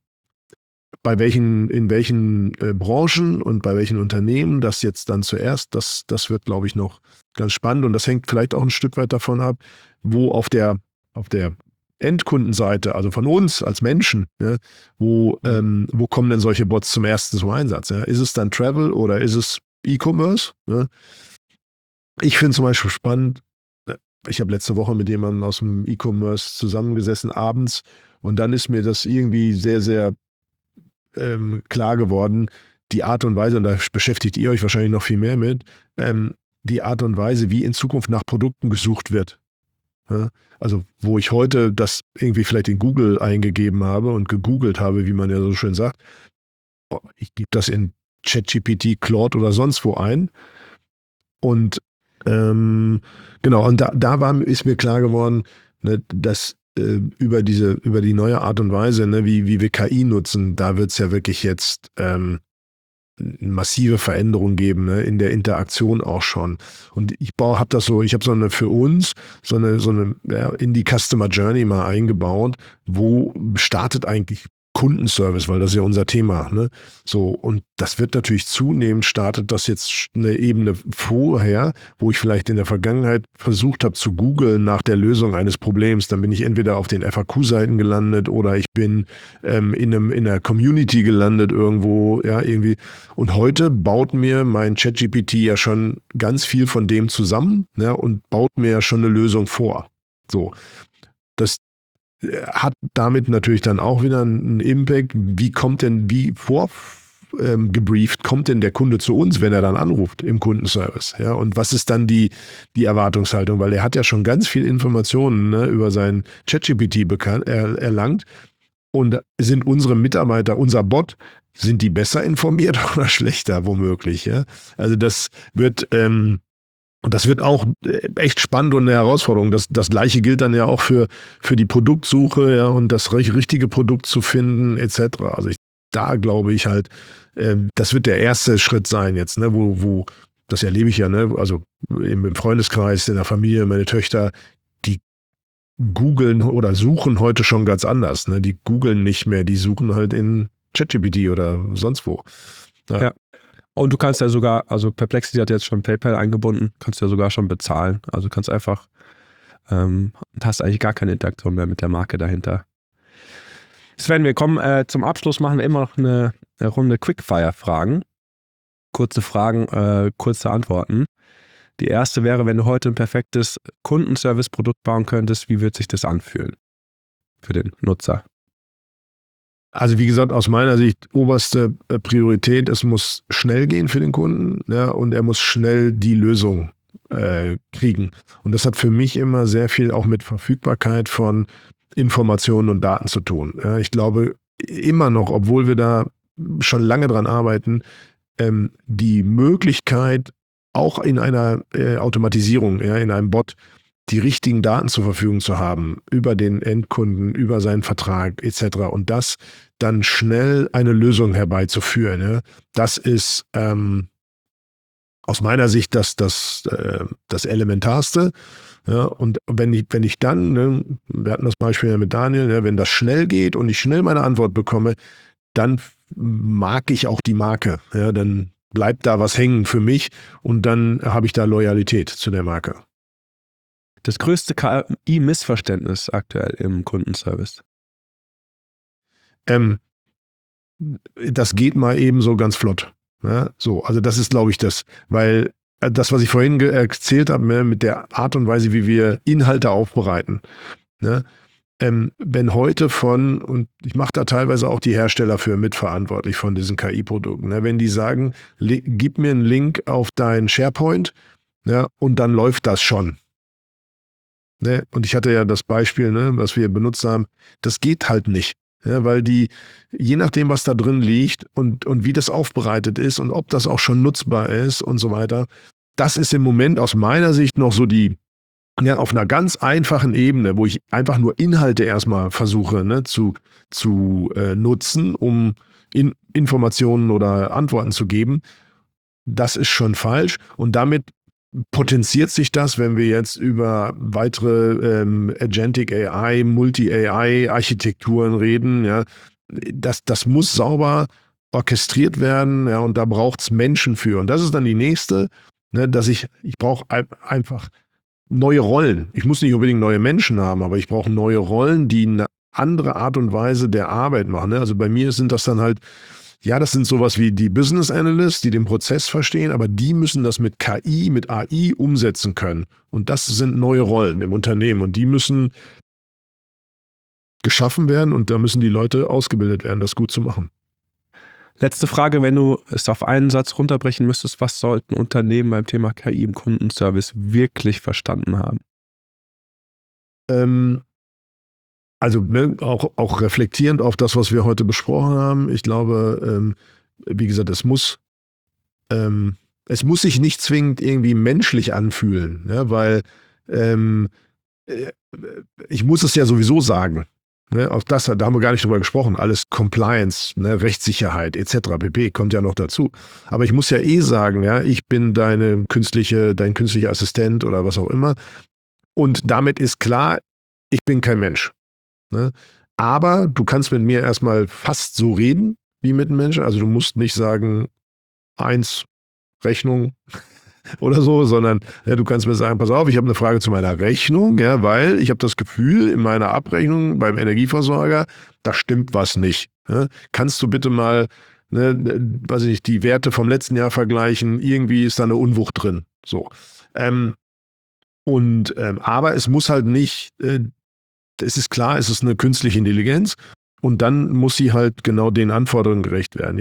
Speaker 1: welchen Branchen und bei welchen Unternehmen das jetzt dann zuerst, das wird, glaube ich, noch ganz spannend, und das hängt vielleicht auch ein Stück weit davon ab, wo auf der Endkundenseite, also von uns als Menschen, ja, wo kommen denn solche Bots zum ersten zum Einsatz? Ja? Ist es dann Travel oder ist es E-Commerce? Ja? Ich finde zum Beispiel spannend, ich habe letzte Woche mit jemandem aus dem E-Commerce zusammengesessen abends, und dann ist mir das irgendwie sehr, sehr klar geworden, die Art und Weise, und da beschäftigt ihr euch wahrscheinlich noch viel mehr mit, die Art und Weise, wie in Zukunft nach Produkten gesucht wird. Ja? Also wo ich heute das irgendwie vielleicht in Google eingegeben habe und gegoogelt habe, wie man ja so schön sagt, ich gebe das in ChatGPT, Claude oder sonst wo ein, und genau, und ist mir klar geworden, ne, dass über die neue Art und Weise, ne, wie wir KI nutzen, da wird es ja wirklich jetzt massive Veränderungen geben, ne, in der Interaktion auch schon. Und ich habe so eine für uns so eine ja, in die Customer Journey mal eingebaut, wo startet eigentlich Kundenservice, weil das ist ja unser Thema, ne? So, und das wird natürlich zunehmend, startet das jetzt eine Ebene vorher, wo ich vielleicht in der Vergangenheit versucht habe zu googeln nach der Lösung eines Problems. Dann bin ich entweder auf den FAQ-Seiten gelandet oder ich bin in einer Community gelandet irgendwo, ja, irgendwie. Und heute baut mir mein ChatGPT ja schon ganz viel von dem zusammen, ja, und baut mir ja schon eine Lösung vor. So, das hat damit natürlich dann auch wieder einen Impact. Wie gebrieft kommt denn der Kunde zu uns, wenn er dann anruft im Kundenservice? Ja, und was ist dann die Erwartungshaltung? Weil er hat ja schon ganz viel Informationen, ne, über sein ChatGPT erlangt. Und sind unsere Mitarbeiter, unser Bot, sind die besser informiert oder schlechter womöglich? Ja? Also das wird auch echt spannend und eine Herausforderung. Das Gleiche gilt dann ja auch für die Produktsuche, ja, und das richtige Produkt zu finden, etc. Also da glaube ich halt, das wird der erste Schritt sein jetzt, ne, wo das erlebe ich ja, ne, also im Freundeskreis, in der Familie, meine Töchter, die googeln oder suchen heute schon ganz anders, ne? Die googeln nicht mehr, die suchen halt in ChatGPT oder sonst wo.
Speaker 2: Ja. Und du kannst ja sogar, also Perplexity hat jetzt schon PayPal eingebunden, kannst ja sogar schon bezahlen. Also kannst einfach, hast eigentlich gar keine Interaktion mehr mit der Marke dahinter. Sven, wir kommen zum Abschluss, machen wir immer noch eine Runde Quickfire-Fragen. Kurze Fragen, kurze Antworten. Die erste wäre, wenn du heute ein perfektes Kundenservice-Produkt bauen könntest, wie wird sich das anfühlen für den Nutzer?
Speaker 1: Also wie gesagt, aus meiner Sicht oberste Priorität, es muss schnell gehen für den Kunden, ja, und er muss schnell die Lösung kriegen. Und das hat für mich immer sehr viel auch mit Verfügbarkeit von Informationen und Daten zu tun. Ja, ich glaube, immer noch, obwohl wir da schon lange dran arbeiten, die Möglichkeit, auch in einer Automatisierung, in einem Bot, die richtigen Daten zur Verfügung zu haben, über den Endkunden, über seinen Vertrag etc. und das dann schnell eine Lösung herbeizuführen. Ja. Das ist aus meiner Sicht das Elementarste. Ja, und wenn ich dann, ne, wir hatten das Beispiel ja mit Daniel, ne, wenn das schnell geht und ich schnell meine Antwort bekomme, dann mag ich auch die Marke. Ja, dann bleibt da was hängen für mich und dann habe ich da Loyalität zu der Marke.
Speaker 2: Das größte KI-Missverständnis aktuell im Kundenservice?
Speaker 1: Das geht mal eben so ganz flott. Ja, so, also das ist, glaube ich, weil das, was ich vorhin erzählt habe, mit der Art und Weise, wie wir Inhalte aufbereiten, ne, wenn heute und ich mache da teilweise auch die Hersteller für mitverantwortlich von diesen KI-Produkten, ne, wenn die sagen, gib mir einen Link auf deinen SharePoint, ja, und dann läuft das schon. Ne? Und ich hatte ja das Beispiel, ne, was wir benutzt haben, das geht halt nicht. Ja, weil je nachdem, was da drin liegt und wie das aufbereitet ist und ob das auch schon nutzbar ist und so weiter, das ist im Moment aus meiner Sicht noch so auf einer ganz einfachen Ebene, wo ich einfach nur Inhalte erstmal versuche, ne, zu nutzen, um Informationen oder Antworten zu geben. Das ist schon falsch und damit potenziert sich das, wenn wir jetzt über weitere Agentic AI, Multi-AI-Architekturen reden. Ja, das muss sauber orchestriert werden, ja, und da braucht es Menschen für. Und das ist dann die nächste, ne, dass ich brauche einfach neue Rollen. Ich muss nicht unbedingt neue Menschen haben, aber ich brauche neue Rollen, die eine andere Art und Weise der Arbeit machen. Ne? Also bei mir sind das dann halt, ja, das sind sowas wie die Business Analysts, die den Prozess verstehen, aber die müssen das mit KI, mit AI umsetzen können. Und das sind neue Rollen im Unternehmen und die müssen geschaffen werden und da müssen die Leute ausgebildet werden, das gut zu machen.
Speaker 2: Letzte Frage, wenn du es auf einen Satz runterbrechen müsstest, was sollten Unternehmen beim Thema KI im Kundenservice wirklich verstanden haben?
Speaker 1: Also ne, auch reflektierend auf das, was wir heute besprochen haben. Ich glaube, wie gesagt, es muss sich nicht zwingend irgendwie menschlich anfühlen, ja, weil ich muss es ja sowieso sagen. Ne, da haben wir gar nicht drüber gesprochen. Alles Compliance, ne, Rechtssicherheit etc. pp. Kommt ja noch dazu. Aber ich muss ja sagen, ja, ich bin dein künstlicher Assistent oder was auch immer. Und damit ist klar, ich bin kein Mensch. Ne? Aber du kannst mit mir erstmal fast so reden wie mit einem Menschen. Also du musst nicht sagen, 1 Rechnung oder so, sondern ja, du kannst mir sagen, pass auf, ich habe eine Frage zu meiner Rechnung, ja, weil ich habe das Gefühl, in meiner Abrechnung beim Energieversorger, da stimmt was nicht. Ja? Kannst du bitte mal, ne, weiß ich nicht, die Werte vom letzten Jahr vergleichen, irgendwie ist da eine Unwucht drin. So. Aber es muss halt nicht, es ist klar, es ist eine künstliche Intelligenz und dann muss sie halt genau den Anforderungen gerecht werden.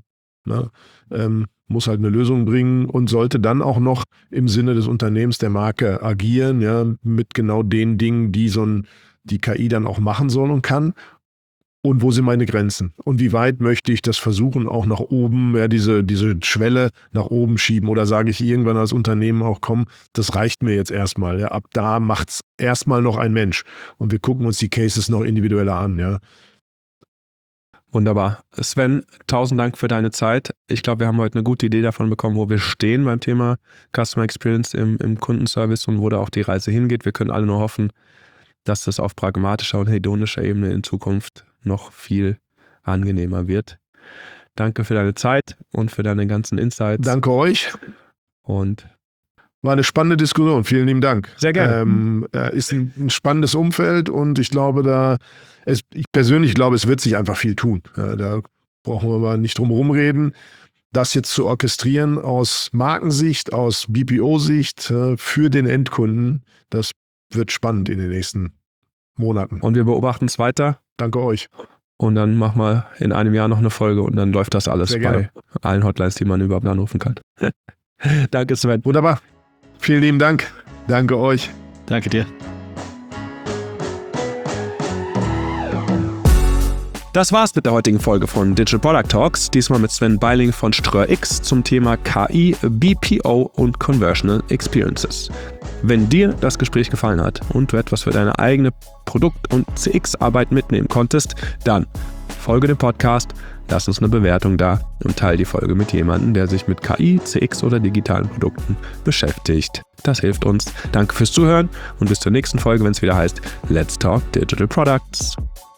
Speaker 1: Muss halt eine Lösung bringen und sollte dann auch noch im Sinne des Unternehmens, der Marke agieren, ja, mit genau den Dingen, die KI dann auch machen soll und kann. Und wo sind meine Grenzen? Und wie weit möchte ich das versuchen, auch nach oben, ja, diese Schwelle nach oben schieben? Oder sage ich irgendwann als Unternehmen auch, komm, das reicht mir jetzt erstmal. Ja, ab da macht's erstmal noch ein Mensch. Und wir gucken uns die Cases noch individueller an. Ja.
Speaker 2: Wunderbar. Sven, 1000 Dank für deine Zeit. Ich glaube, wir haben heute eine gute Idee davon bekommen, wo wir stehen beim Thema Customer Experience im Kundenservice und wo da auch die Reise hingeht. Wir können alle nur hoffen, dass das auf pragmatischer und hedonischer Ebene in Zukunft noch viel angenehmer wird. Danke für deine Zeit und für deine ganzen Insights.
Speaker 1: Danke euch.
Speaker 2: Und
Speaker 1: war eine spannende Diskussion. Vielen lieben Dank.
Speaker 2: Sehr gerne.
Speaker 1: Ist ein spannendes Umfeld und ich glaube, ich persönlich glaube, es wird sich einfach viel tun. Ja, da brauchen wir aber nicht drum herum reden. Das jetzt zu orchestrieren aus Markensicht, aus BPO-Sicht für den Endkunden, das wird spannend in den nächsten Monaten.
Speaker 2: Und wir beobachten es weiter.
Speaker 1: Danke euch.
Speaker 2: Und dann machen wir in einem Jahr noch eine Folge und dann läuft das alles bei allen Hotlines, die man überhaupt anrufen kann. Danke, Sven.
Speaker 1: Wunderbar. Vielen lieben Dank. Danke euch.
Speaker 3: Danke dir.
Speaker 2: Das war's mit der heutigen Folge von Digital Product Talks, diesmal mit Sven Beiling von Ströer X zum Thema KI, BPO und Conversational Experiences. Wenn dir das Gespräch gefallen hat und du etwas für deine eigene Produkt- und CX-Arbeit mitnehmen konntest, dann folge dem Podcast, lass uns eine Bewertung da und teile die Folge mit jemandem, der sich mit KI, CX oder digitalen Produkten beschäftigt. Das hilft uns. Danke fürs Zuhören und bis zur nächsten Folge, wenn es wieder heißt Let's Talk Digital Products.